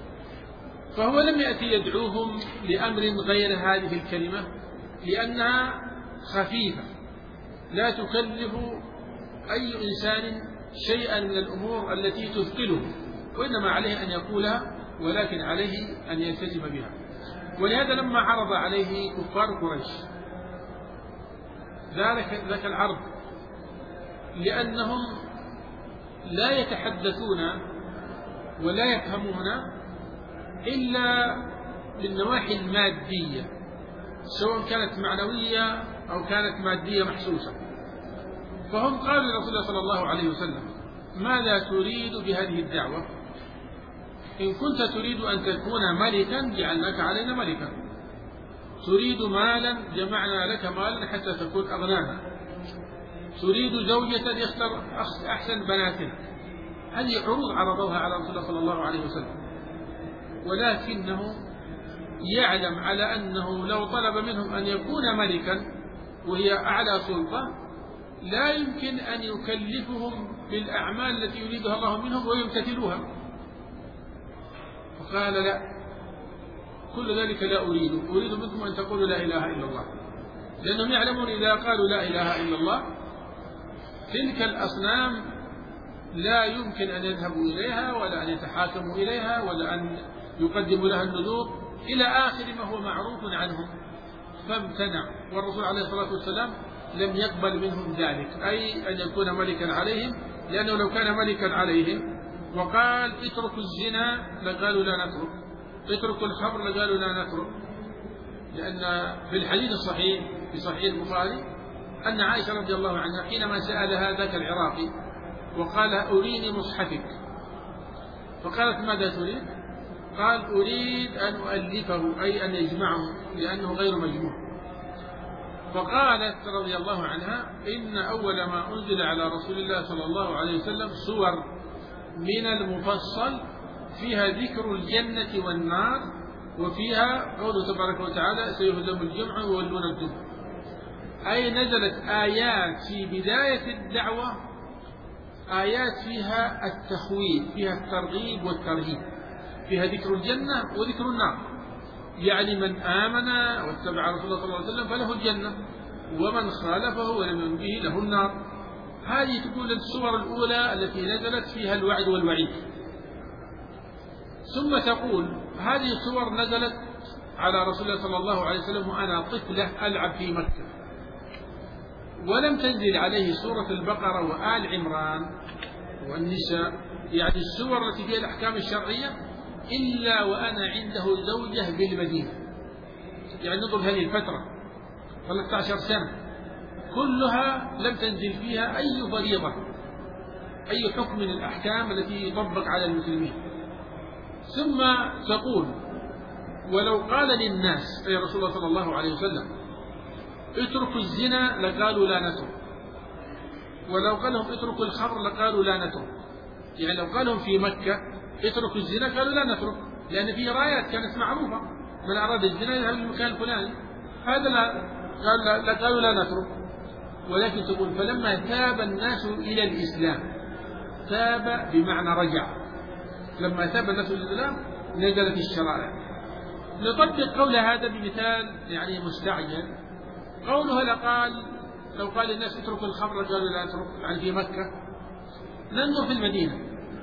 فهو لم يأتي يدعوهم لأمر غير هذه الكلمة لأنها خفيفة لا تكلف أي إنسان شيئا من الأمور التي تثقله، وإنما عليه أن يقولها ولكن عليه أن يلتزم بها. ولهذا لما عرض عليه كفار قريش ذلك العرض لأنهم لا يتحدثون ولا يفهمون إلا بالنواحي المادية، سواء كانت معنوية أو كانت مادية محسوسة. فهم قالوا لرسول الله صلى الله عليه وسلم ماذا تريد بهذه الدعوة؟ إن كنت تريد أن تكون ملكا جعلناك علينا ملكا، تريد مالا جمعنا لك مالا حتى تكون أغنانا، تريد زوجة يختار أحسن بناتنا. هذه عروض عرضوها على رسول الله صلى الله عليه وسلم، ولكنه يعلم على أنه لو طلب منهم أن يكون ملكا وهي أعلى سلطة لا يمكن أن يكلفهم بالأعمال التي يريدها الله منهم ويمتثلوها. فقال لا، كل ذلك لا أريد، أريد منكم أن تقولوا لا إله إلا الله، لأنهم يعلمون إذا قالوا لا إله إلا الله تلك الأصنام لا يمكن أن يذهبوا إليها ولا أن يتحاكموا إليها ولا أن يقدموا لها النذور إلى آخر ما هو معروف عنهم. فامتنع، والرسول عليه الصلاة والسلام لم يقبل منهم ذلك، أي أن يكون ملكا عليهم، لأنه لو كان ملكا عليهم وقال اتركوا الزنا لقالوا لا نترك، اتركوا الخمر لقالوا لا نترك. لأن في الحديث الصحيح في صحيح البخاري أن عائشة رضي الله عنها حينما سألها ذاك العراقي وقال أريني مصحفك، فقالت ماذا تريد؟ قال أريد أن أؤلفه، أي أن يجمعه، لأنه غير مجموع. فقالت رضي الله عنها: إن أول ما أنزل على رسول الله صلى الله عليه وسلم سور من المفصل فيها ذكر الجنة والنار، وفيها قوله تبارك وتعالى: سيهزم الجمع ويولون الدبر. أي نزلت آيات في بداية الدعوة، آيات فيها التخويف، فيها الترغيب والترهيب، فيها ذكر الجنة وذكر النار. يعني من آمن واتبع رسول الله صلى الله عليه وسلم فله الجنة، ومن خالفه ولم يؤمن به له النار. هذه تكون السور الأولى التي نزلت فيها الوعد والوعيد. ثم تقول: هذه السور نزلت على رسول الله صلى الله عليه وسلم وأنا طفلة ألعب في مكة، ولم تنزل عليه سورة البقرة وآل عمران والنساء، يعني السور التي فيها الأحكام الشرعية، إلا وأنا عنده زوجة بالمدينة. يعني نظر هذه الفترة ثلاثة عشر سنة كلها لم تنزل فيها أي فريضة، أي حكم من الأحكام التي يطبق على المسلمين. ثم تقول: ولو قال للناس يا رسول الله صلى الله عليه وسلم اتركوا الزنا لقالوا لا نترك، ولو قال لهم اتركوا الخمر لقالوا لا نترك. يعني لو قال لهم في مكة اتركوا الزنا قالوا لا نترك، لأن فيه رايات كانت معروفة: من أراد الزنا يذهب للمكان الفلاني. هذا لا قال لا قالوا لا نترك. ولكن تقول: فلما تاب الناس إلى الإسلام، تاب بمعنى رجع، لما تاب الناس إلى الإسلام نزلت الشرائع. نطبق قول هذا بمثال يعني مستعجل. قولها لقال لو قال الناس اتركوا الخمر قالوا لا اترك، يعني في مكة. ننظر في المدينة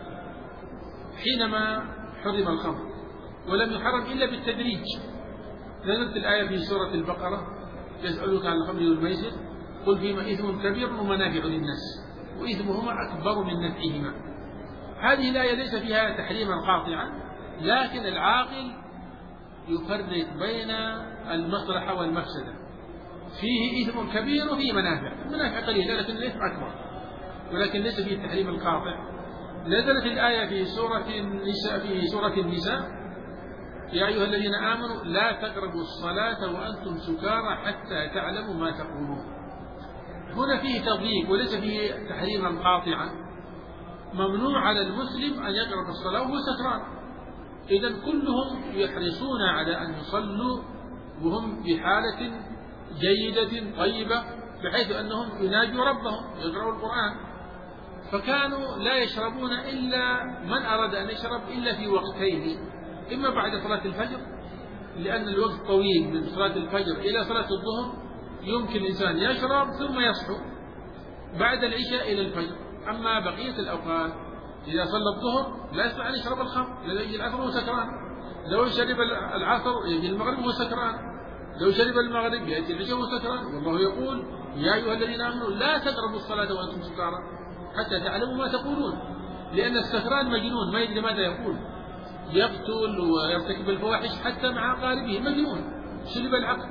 حينما حرم الخمر، ولم يحرم إلا بالتدريج. نزلت الآية في سورة البقرة: يسألوك عن الخمر والميسر قل فيهما إثم كبير ومنافع للناس وإثمهما أكبر من نفعهما. هذه الآية ليس فيها تحريما قاطعا، لكن العاقل يفرق بين المصلحة والمفسدة. فيه إثم كبير وفيه منافع، منافع قليلة لكن الإثم أكبر، ولكن ليس فيه التحريم القاطع. نزلت الآية في سورة النساء في سورة النساء: يا أيها الذين آمنوا لا تقربوا الصلاة وأنتم سكارى حتى تعلموا ما تقولون. هنا فيه تضييق وليس فيه تحريما قاطعا. ممنوع على المسلم أن يقرب الصلاة وهو سكران. إذن كلهم يحرصون على أن يصلوا وهم في حالة جيدة طيبة، بحيث أنهم يناجوا ربهم يقرأوا القرآن. فكانوا لا يشربون إلا من أراد أن يشرب إلا في وقتين: إما بعد صلاة الفجر، لأن الوقت طويل من صلاة الفجر إلى صلاة الظهر، يمكن الإنسان يشرب ثم يصحو، بعد العشاء إلى الفجر. أما بقية الأوقات إذا صلى الظهر لا يستطيع أن يشرب الخمر، لأنه يجي العصر وهو سكران. لو شرب العصر يجي المغرب وهو سكران، لو شرب المغرب يأتي العشاء وهو سكران. والله يقول: يا أيها الذين آمنوا لا تقربوا الصلاة وأنتم سكارى حتى تعلموا ما تقولون. لأن السكران مجنون، ما يدري ماذا يقول، يقتل ويرتكب الفواحش حتى مع أقاربه، مجنون شرب العقل.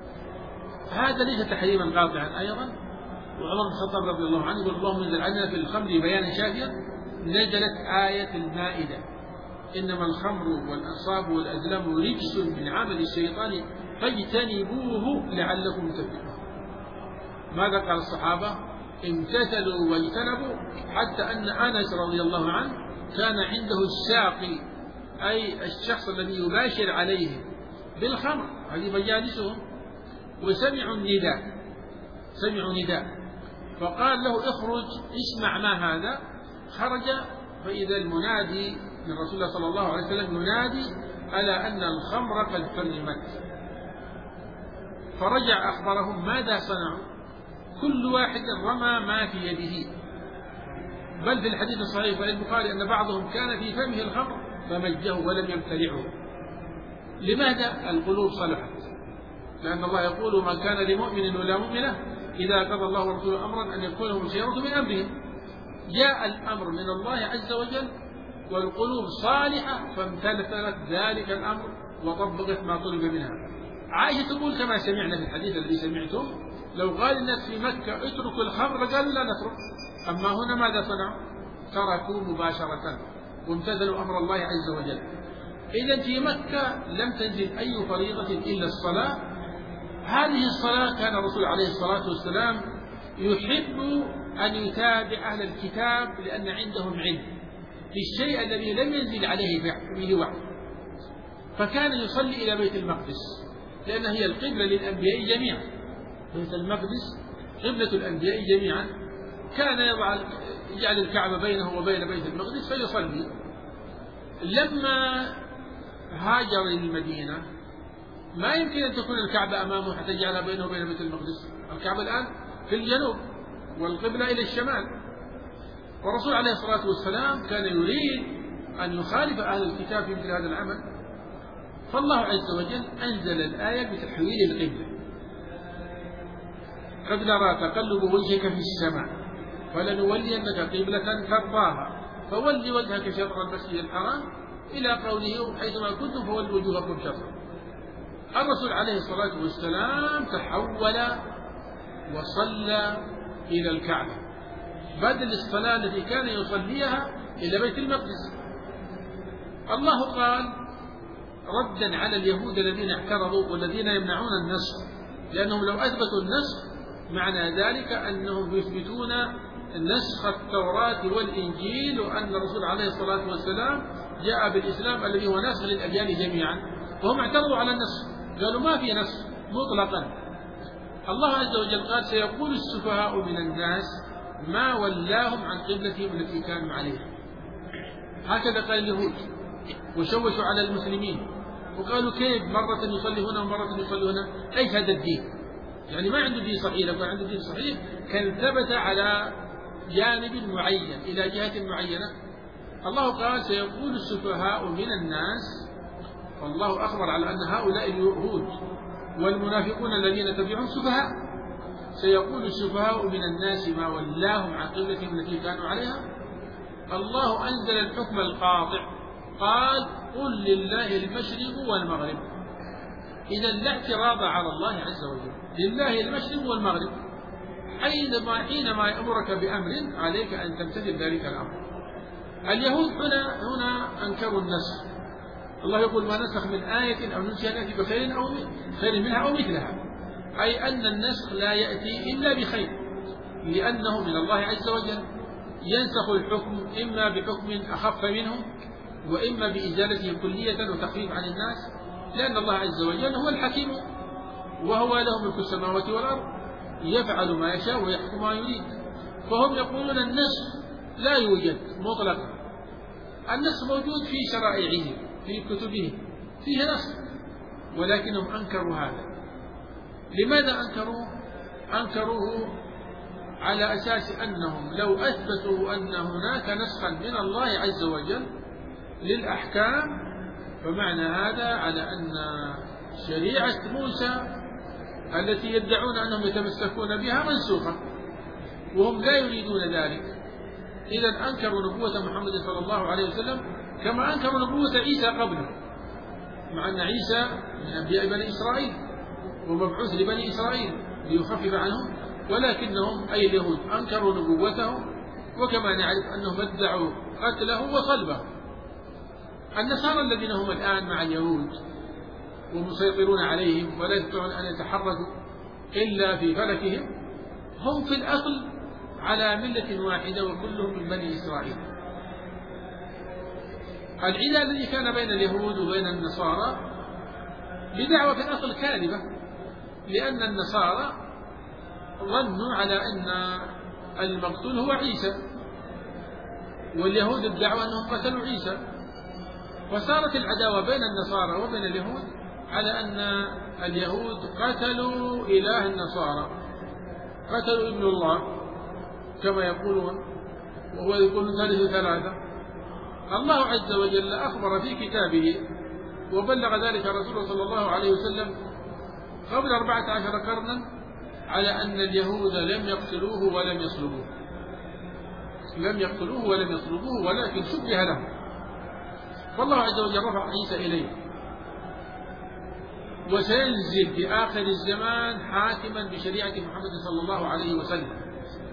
هذا ليس تحريما قاطعا أيضا. وعمر بن الخطاب رضي الله عنه يقول: اللهم انزل علينا في الخمر بيانا شافيا. نزلت آية المائدة: إنما الخمر والأنصاب والأزلام رجس من عمل الشيطان فاجتنبوه لعلكم تفلحون. ماذا قال الصحابة؟ امتثلوا واجتنبوا، حتى أن أنس رضي الله عنه كان عنده الساقي، أي الشخص الذي يباشر عليه بالخمر، هذه مجالسهم، وسمعوا النداء سمعوا نداء فقال له: اخرج اسمع ما هذا. خرج فإذا المنادي من رسول الله صلى الله عليه وسلم ينادي ألا أن الخمر قد حرمت. فرجع أخبرهم ماذا صنعوا، كل واحد رمى ما في يده. بل في الحديث الصحيح في البخاري أن بعضهم كان في فمه الخمر فمجه ولم يبتلعه. لماذا؟ القلوب صلحت، لأن الله يقول: ما كان لمؤمن ولا مؤمنة إذا قضى الله ورسوله أمرا أن يكون لهم الخيرة من أمرهم. جاء الأمر من الله عز وجل والقلوب صالحة فامتثلت ذلك الأمر وطبقت ما طلب منها. عائشة تقول كما سمعنا في الحديث الذي سمعتم: لو قال الناس في مكة اتركوا الخمر قالوا لا نترك. أما هنا ماذا صنعوا؟ تركوا مباشرة وامتثلوا أمر الله عز وجل. إذن في مكة لم تنزل أي فريضة إلا الصلاة. هذه الصلاة كان الرسول عليه الصلاة والسلام يحب أن يتابع أهل الكتاب لأن عندهم علم في الشيء الذي لم ينزل عليه به وحي، فكان يصلي إلى بيت المقدس لأن هي القبلة للأنبياء جميعا. بيت المقدس قبلة الأنبياء جميعا، كان يضع يجعل الكعبة بينه وبين بيت المقدس فيصلي. لما هاجر للمدينة ما يمكن أن تكون الكعبة أمامه حتى يجعلها بينه وبين بيت المقدس، الكعبة الآن في الجنوب والقبلة إلى الشمال، والرسول عليه الصلاة والسلام كان يريد أن يخالف أهل الكتاب في مثل هذا العمل، فالله عز وجل أنزل الآية بتحويل القبلة. قد نرى تقلب وجهك في السماء فلنولينك قبلة ترضاها فول وجهك شطر المسجد الحرام إلى قوله حيثما كنتم فولوا وجوهكم شطره. الرسول عليه الصلاة والسلام تحول وصلى إلى الكعبة بدل الصلاة التي كان يصليها إلى بيت المقدس. الله قال ردا على اليهود الذين اعترضوا والذين يمنعون النسخ، لأنهم لو أثبتوا النسخ معنى ذلك أنهم يثبتون نسخ التوراة والإنجيل، وأن الرسول عليه الصلاة والسلام جاء بالإسلام الذي هو نسخ للأديان جميعا، وهم اعترضوا على النسخ قالوا ما في نسخ مطلقا. الله عز وجل قال سيقول السفهاء من الناس ما ولاهم عن قبلتهم التي كانوا عليها. هكذا قال اليهود وشوشوا على المسلمين وقالوا كيف مرة يصلي هنا ومرة يصلي هنا، أي هذا الدين؟ يعني ما عنده دين صحيح. لو كان عنده دين صحيح كان ثبت على جانب معين إلى جهة معينة. الله قال سيقول السفهاء من الناس، والله أخبر على أن هؤلاء اليهود والمنافقون الذين تبعهم سفهاء. سيقول السفهاء من الناس ما ولاهم عن قبلتهم التي كانوا عليها. الله أنزل الحكم القاطع قال قل لله المشرق والمغرب. إذا لا اعتراض على الله عز وجل، لله المشرق والمغرب. حينما حينما يأمرك بأمر عليك أن تمتثل ذلك الأمر. اليهود هنا هنا أنكروا النسخ. الله يقول ما نسخ من آية أو ننسها نأتي بخير أو خير منها أو مثلها، أي أن النسخ لا يأتي إلا بخير، لأنه من الله عز وجل. ينسخ الحكم إما بحكم أخف منه وإما بإزالته كلية وتخفيف عن الناس، لأن الله عز وجل هو الحكيم وهو له ملك السماوات والأرض يفعل ما يشاء ويحكم ما يريد. فهم يقولون النسخ لا يوجد مطلقا، النسخ موجود في شرائعهم في كتبهم فيه نسخ، ولكنهم أنكروا هذا. لماذا أنكروه؟ أنكروه على أساس أنهم لو أثبتوا أن هناك نسخا من الله عز وجل للأحكام فمعنى هذا على أن شريعة موسى التي يدعون أنهم يتمسكون بها منسوخة، وهم لا يريدون ذلك. إذا أنكروا نبوة محمد صلى الله عليه وسلم كما أنكروا نبوة عيسى قبله، مع أن عيسى من أنبياء بني إسرائيل ومبعوث لبني إسرائيل ليخفف عنهم، ولكنهم أي اليهود أنكروا نبوته، وكما نعرف أنهم ادعوا قتله وصلبه. النصارى الذين هم الآن مع اليهود ومسيطرون عليهم ولا يستطيعون أن يتحركوا إلا في فلكهم، هم في الأصل على ملة واحدة وكلهم من بني إسرائيل. العداء الذي كان بين اليهود وبين النصارى بدعوة في الأصل كاذبة، لأن النصارى ظنوا على أن المقتول هو عيسى، واليهود ادعوا أنهم قتلوا عيسى، وصارت العداوة بين النصارى وبين اليهود على أن اليهود قتلوا إله النصارى، قتلوا ابن الله كما يقولون، وهو يقول ثالث ثلاثة. الله عز وجل أخبر في كتابه وبلغ ذلك رسوله صلى الله عليه وسلم قبل أربعة عشر قرنا على أن اليهود لم يقتلوه ولم يصلبوه، لم يقتلوه ولم يصلبوه ولكن شبه له. فالله عز وجل رفع عيسى إليه، وسينزل في آخر الزمان حاكما بشريعة محمد صلى الله عليه وسلم.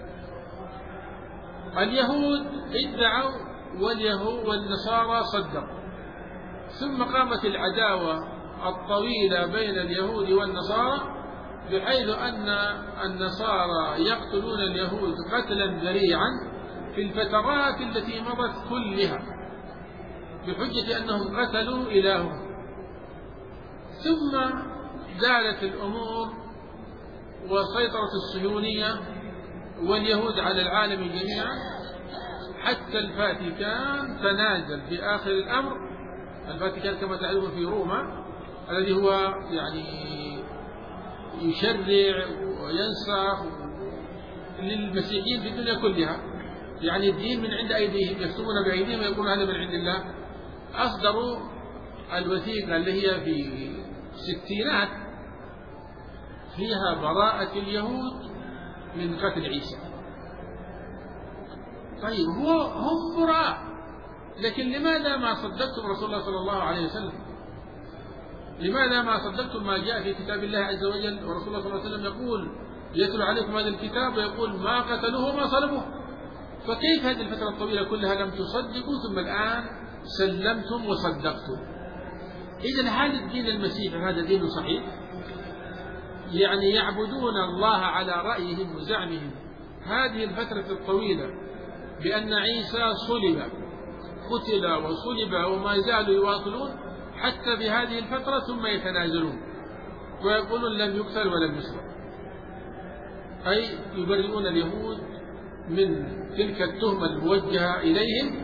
اليهود ادعوا واليهود والنصارى صدقوا، ثم قامت العداوة الطويلة بين اليهود والنصارى بحيث أن النصارى يقتلون اليهود قتلا ذريعا في الفترات التي مضت كلها بحجة أنهم قتلوا إلههم. ثم زالت الأمور وسيطرة الصهيونية واليهود على العالم جميعا حتى الفاتيكان تنازل في آخر الأمر. الفاتيكان كما تعلمون في روما الذي هو يعني يشرع وينسخ للمسيحيين في الدنيا كلها، يعني الدين من عند أيديهم، يكتبون بأيديهم ويقولون هذا من عند الله. أصدروا الوثيقة اللي هي في الستينات فيها براءة اليهود من قتل عيسى. طيب هو هم براء، لكن لماذا ما صدقتم رسول الله صلى الله عليه وسلم؟ لماذا ما صدقتم ما جاء في كتاب الله عز وجل؟ ورسول الله صلى الله عليه وسلم يقول يتلو عليكم هذا الكتاب ويقول ما قتلوه وما صلبوه. فكيف هذه الفترة الطويلة كلها لم تصدقوا ثم الآن سلمتم وصدقتم؟ إذن هل الدين المسيحي هذا دين صحيح؟ يعني يعبدون الله على رأيهم وزعمهم هذه الفترة الطويلة بأن عيسى صلب، قتل وصلب وما زالوا يواصلون حتى بهذه الفترة، ثم يتنازلون ويقولون لم يقتل ولم يصلب، أي يبرئون اليهود من تلك التهمة الموجهة إليهم.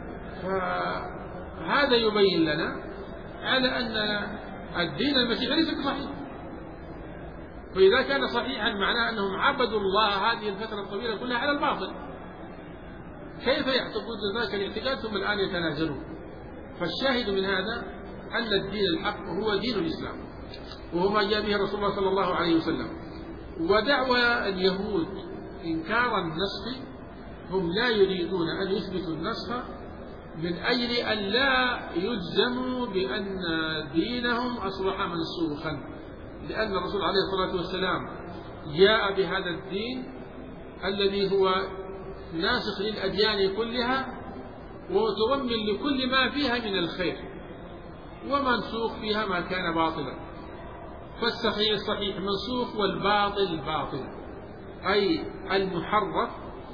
فهذا يبين لنا على أن الدين المسيحي ليس صحيح. فإذا كان صحيحا معناه أنهم عبدوا الله هذه الفترة الطويلة كلها على الباطل، كيف يعتقدون ذلك الاعتقاد ثم الآن يتنازلون؟ فالشاهد من هذا أن الدين الحق هو دين الإسلام، وهو ما جاء به رسول الله صلى الله عليه وسلم. ودعوى اليهود إنكار النسخ، هم لا يريدون أن يثبتوا النسخ من أجل أن لا يجزموا بأن دينهم أصبح منسوخا، لأن الرسول عليه الصلاة والسلام جاء بهذا الدين الذي هو ناسخ للأديان كلها ومتضمن لكل ما فيها من الخير، ومنسوخ فيها ما كان باطلا. فالصحيح الصحيح منسوخ والباطل باطل، أي المحرف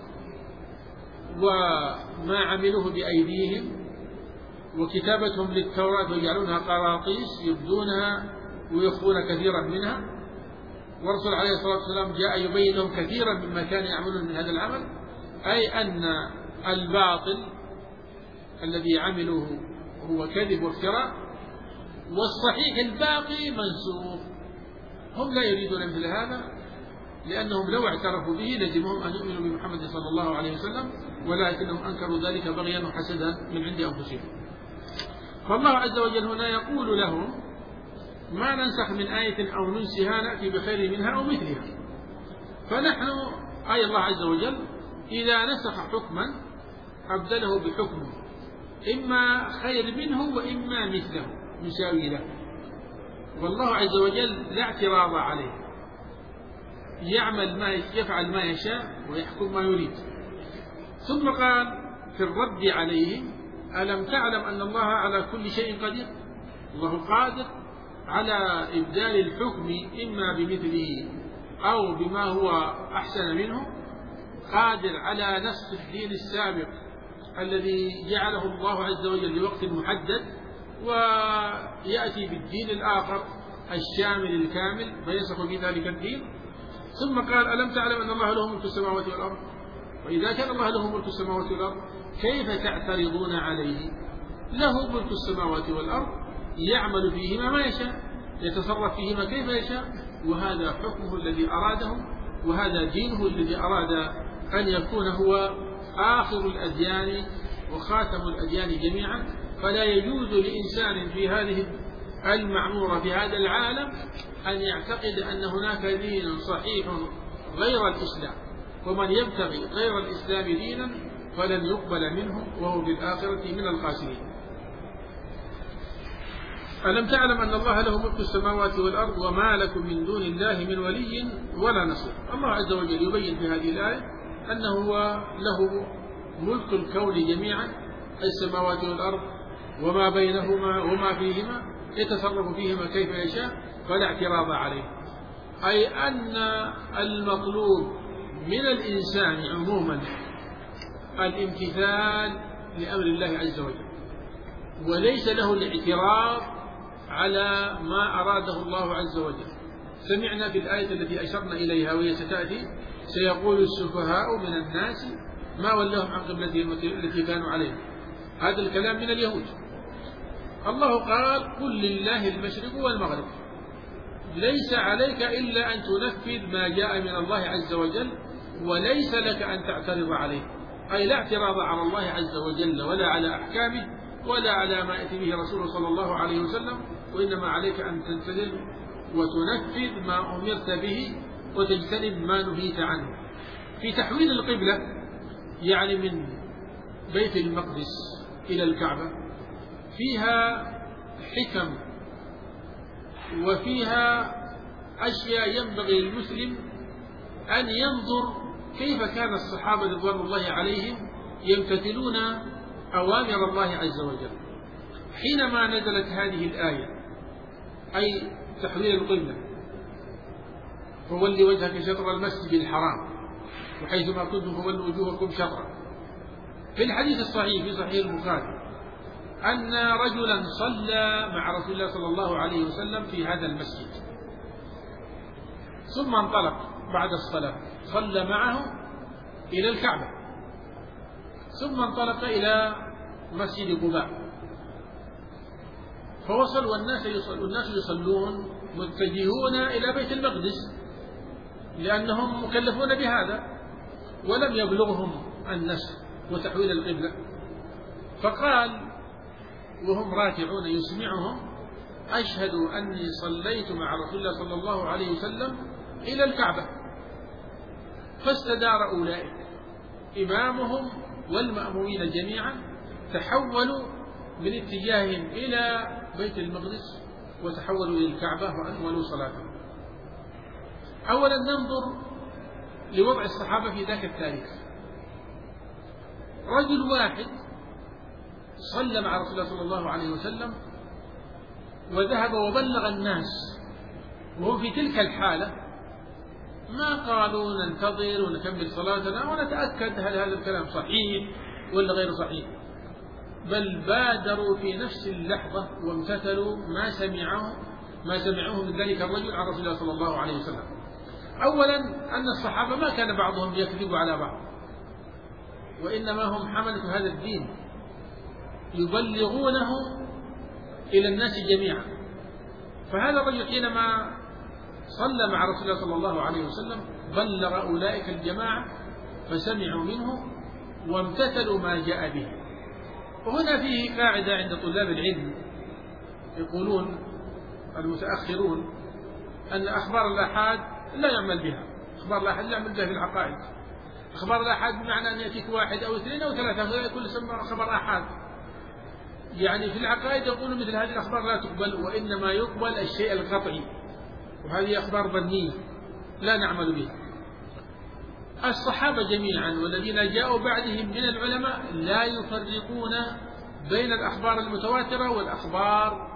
وما عملوه بأيديهم وكتابتهم للتوراة ويجعلونها قراطيس يبدونها ويخفون كثيرا منها. والرسول عليه الصلاة والسلام جاء يبين لهم كثيرا مما كانوا يعملون من هذا العمل، أي أن الباطل الذي عملوه هو كذب وافتراء، والصحيح الباقي منسوخ. هم لا يريدون مثل هذا، لأنهم لو اعترفوا به لزمهم أن يؤمنوا بمحمد صلى الله عليه وسلم، ولكنهم أنكروا ذلك بغيا وحسدا من عند أنفسهم. فالله عز وجل هنا يقول لهم ما ننسخ من آية أو ننسها نأتي بخير منها أو مثلها. فنحن أي الله عز وجل إذا نسخ حكما أبدله بحكم إما خير منه وإما مثله مساوي له، والله عز وجل لا اعتراض عليه، يعمل ما يفعل ما يشاء ويحكم ما يريد. ثم قال في الرد عليهم ألم تعلم أن الله على كل شيء قدير؟ الله قادر على إبدال الحكم إما بمثله أو بما هو أحسن منه، قادر على نسخ الدين السابق الذي جعله الله عز وجل لوقت محدد ويأتي بالدين الآخر الشامل الكامل فينسخ في ذلك الدين. ثم قال ألم تعلم أن الله له ملك السماوات والأرض؟ وإذا كان الله له ملك السماوات والأرض كيف تعترضون عليه؟ له ملك السماوات والأرض يعمل فيهما ما يشاء، يتصرف فيهما كيف يشاء، وهذا حكمه الذي أراده، وهذا دينه الذي أراد أن يكون هو آخر الأديان وخاتم الأديان جميعا. فلا يجوز لإنسان في هذه المعمورة في هذا العالم أن يعتقد أن هناك دين صحيح غير الإسلام، ومن يبتغي غير الإسلام دينا فلن يقبل منه وهو في الآخرة من الخاسرين. ألم تعلم أن الله له ملك السماوات والأرض وما لكم من دون الله من ولي ولا نصير؟ الله عز وجل يبين في هذه الآية أنه هو له ملك الكون جميعا، السماوات والأرض وما بينهما وما فيهما، يتصرف فيهما كيف يشاء فلا اعتراض عليه. أي أن المطلوب من الإنسان عموما الامتثال لأمر الله عز وجل، وليس له الاعتراض على ما أراده الله عز وجل. سمعنا في الآية التي أشرنا إليها وهي ستأتي: سيقول السفهاء من الناس ما ولاهم عن قبلتهم التي كانوا عليها. هذا الكلام من اليهود. الله قال: قل لله المشرق والمغرب، ليس عليك إلا أن تنفذ ما جاء من الله عز وجل، وليس لك أن تعترض عليه، أي لا اعتراض على الله عز وجل ولا على أحكامه ولا على ما يأتي به رسوله صلى الله عليه وسلم، وإنما عليك أن تنتظر وتنفذ ما أمرت به وتجتنب ما نهيت عنه. في تحويل القبلة يعني من بيت المقدس إلى الكعبة فيها حكم وفيها أشياء ينبغي للمسلم أن ينظر كيف كان الصحابة رضوان الله عليهم يمتثلون أوامر الله عز وجل. حينما نزلت هذه الآية أي تحويل القبلة: فولي وجهك شطر المسجد الحرام وحيثما كنتم فولوا وجوهكم شطره. في الحديث الصحيح في صحيح البخاري أن رجلا صلى مع رسول الله صلى الله عليه وسلم في هذا المسجد، ثم انطلق بعد الصلاة صلى معه إلى الكعبة، ثم انطلق إلى مسجد قباء، فوصل والناس يصلون, والناس يصلون متجهون إلى بيت المقدس لأنهم مكلفون بهذا، ولم يبلغهم النسخ وتحويل القبلة. فقال وهم راكعون يسمعهم: أشهد أني صليت مع رسول الله صلى الله عليه وسلم إلى الكعبة. فاستدار أولئك إمامهم والمأمومين جميعا تحولوا من اتجاههم إلى بيت المقدس وتحولوا إلى الكعبة وأكملوا صلاتهم. أولا ننظر لوضع الصحابة في ذاك التاريخ. رجل واحد صلى مع رسول الله صلى الله عليه وسلم وذهب وبلغ الناس، وهم في تلك الحالة ما قالوا ننتظر ونكمل صلاتنا ونتأكد هل هذا الكلام صحيح ولا غير صحيح، بل بادروا في نفس اللحظة وامتثلوا ما سمعه ما سمعوه من ذلك الرجل عن رسول الله صلى الله عليه وسلم. أولا أن الصحابة ما كان بعضهم يكذب على بعض، وإنما هم حملة هذا الدين يبلغونه إلى الناس جميعا. فهذا الرجل حينما صلى مع رسول الله صلى الله عليه وسلم بلغ أولئك الجماعة فسمعوا منه وامتثلوا ما جاء به. وهنا فيه قاعدة عند طلاب العلم يقولون المتأخرون أن أخبار الآحاد لا يعمل بها. أخبار الآحاد لا يعمل بها في العقائد. أخبار الآحاد بمعنى أن يأتيك واحد أو اثنين أو ثلاثة يقول سمى خبر آحاد. يعني في العقائد يقولون مثل هذه الأخبار لا تقبل، وإنما يقبل الشيء القطعي، وهذه أخبار ظنية لا نعمل بها. الصحابة جميعا والذين جاءوا بعدهم من العلماء لا يفرقون بين الأخبار المتواترة والأخبار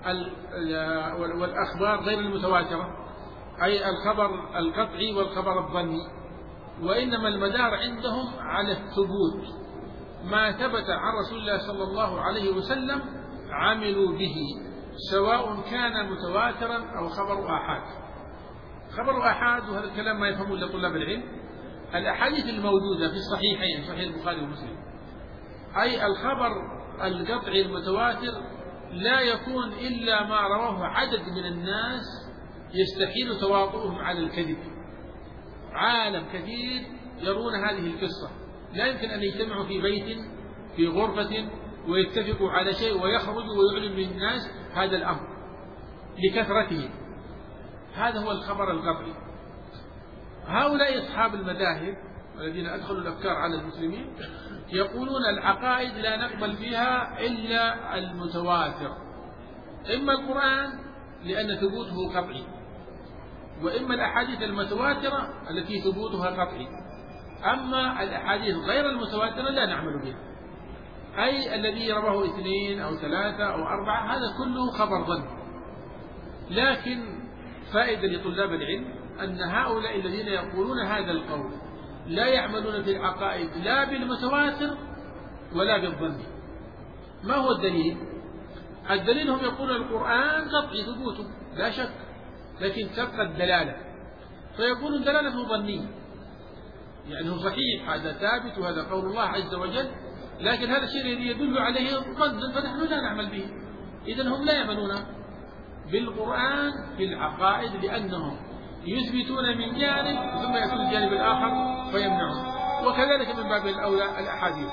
والأخبار غير المتواترة، أي الخبر القطعي والخبر الظني، وإنما المدار عندهم على الثبوت. ما ثبت عن رسول الله صلى الله عليه وسلم عملوا به، سواء كان متواترا أو خبر آحاد. خبر آحاد، وهذا الكلام ما يفهمه إلا طلاب العلم، الأحاديث الموجودة في الصحيحين صحيح البخاري ومسلم، أي الخبر القطعي المتواتر لا يكون إلا ما رواه عدد من الناس يستحيل تواطؤهم على الكذب. عالم كثير يرون هذه القصة، لا يمكن أن يجتمعوا في بيت في غرفة ويتفقوا على شيء ويخرجوا ويعلن للناس هذا الأمر لكثرته. هذا هو الخبر القطعي. هؤلاء أصحاب المذاهب الذين أدخلوا الأفكار على المسلمين يقولون العقائد لا نقبل فيها إلا المتواتر، إما القرآن لأن ثبوته قطعي، وإما الأحاديث المتواترة التي ثبوتها قطعي. أما الأحاديث غير المتواترة لا نعمل بها، أي الذي رواه اثنين أو ثلاثة أو أربعة هذا كله خبر ظن. لكن فائدة لطلاب العلم أن هؤلاء الذين يقولون هذا القول لا يعملون في العقائد لا بالمتواتر ولا بالظن. ما هو الدليل؟ الدليل هم يقولون القرآن قطعي ثبوته لا شك، لكن تبقى الدلالة، فيقولون دلالة ظنية، يعني هو صحيح هذا ثابت وهذا قول الله عز وجل، لكن هذا الشيء الذي يدل عليه ظنا فنحن لا نعمل به. إذن هم لا يعملون بالقرآن في العقائد لأنهم يثبتون من جانب ثم يأتون الجانب الآخر فيمنعون، وكذلك من باب الأولى الأحاديث.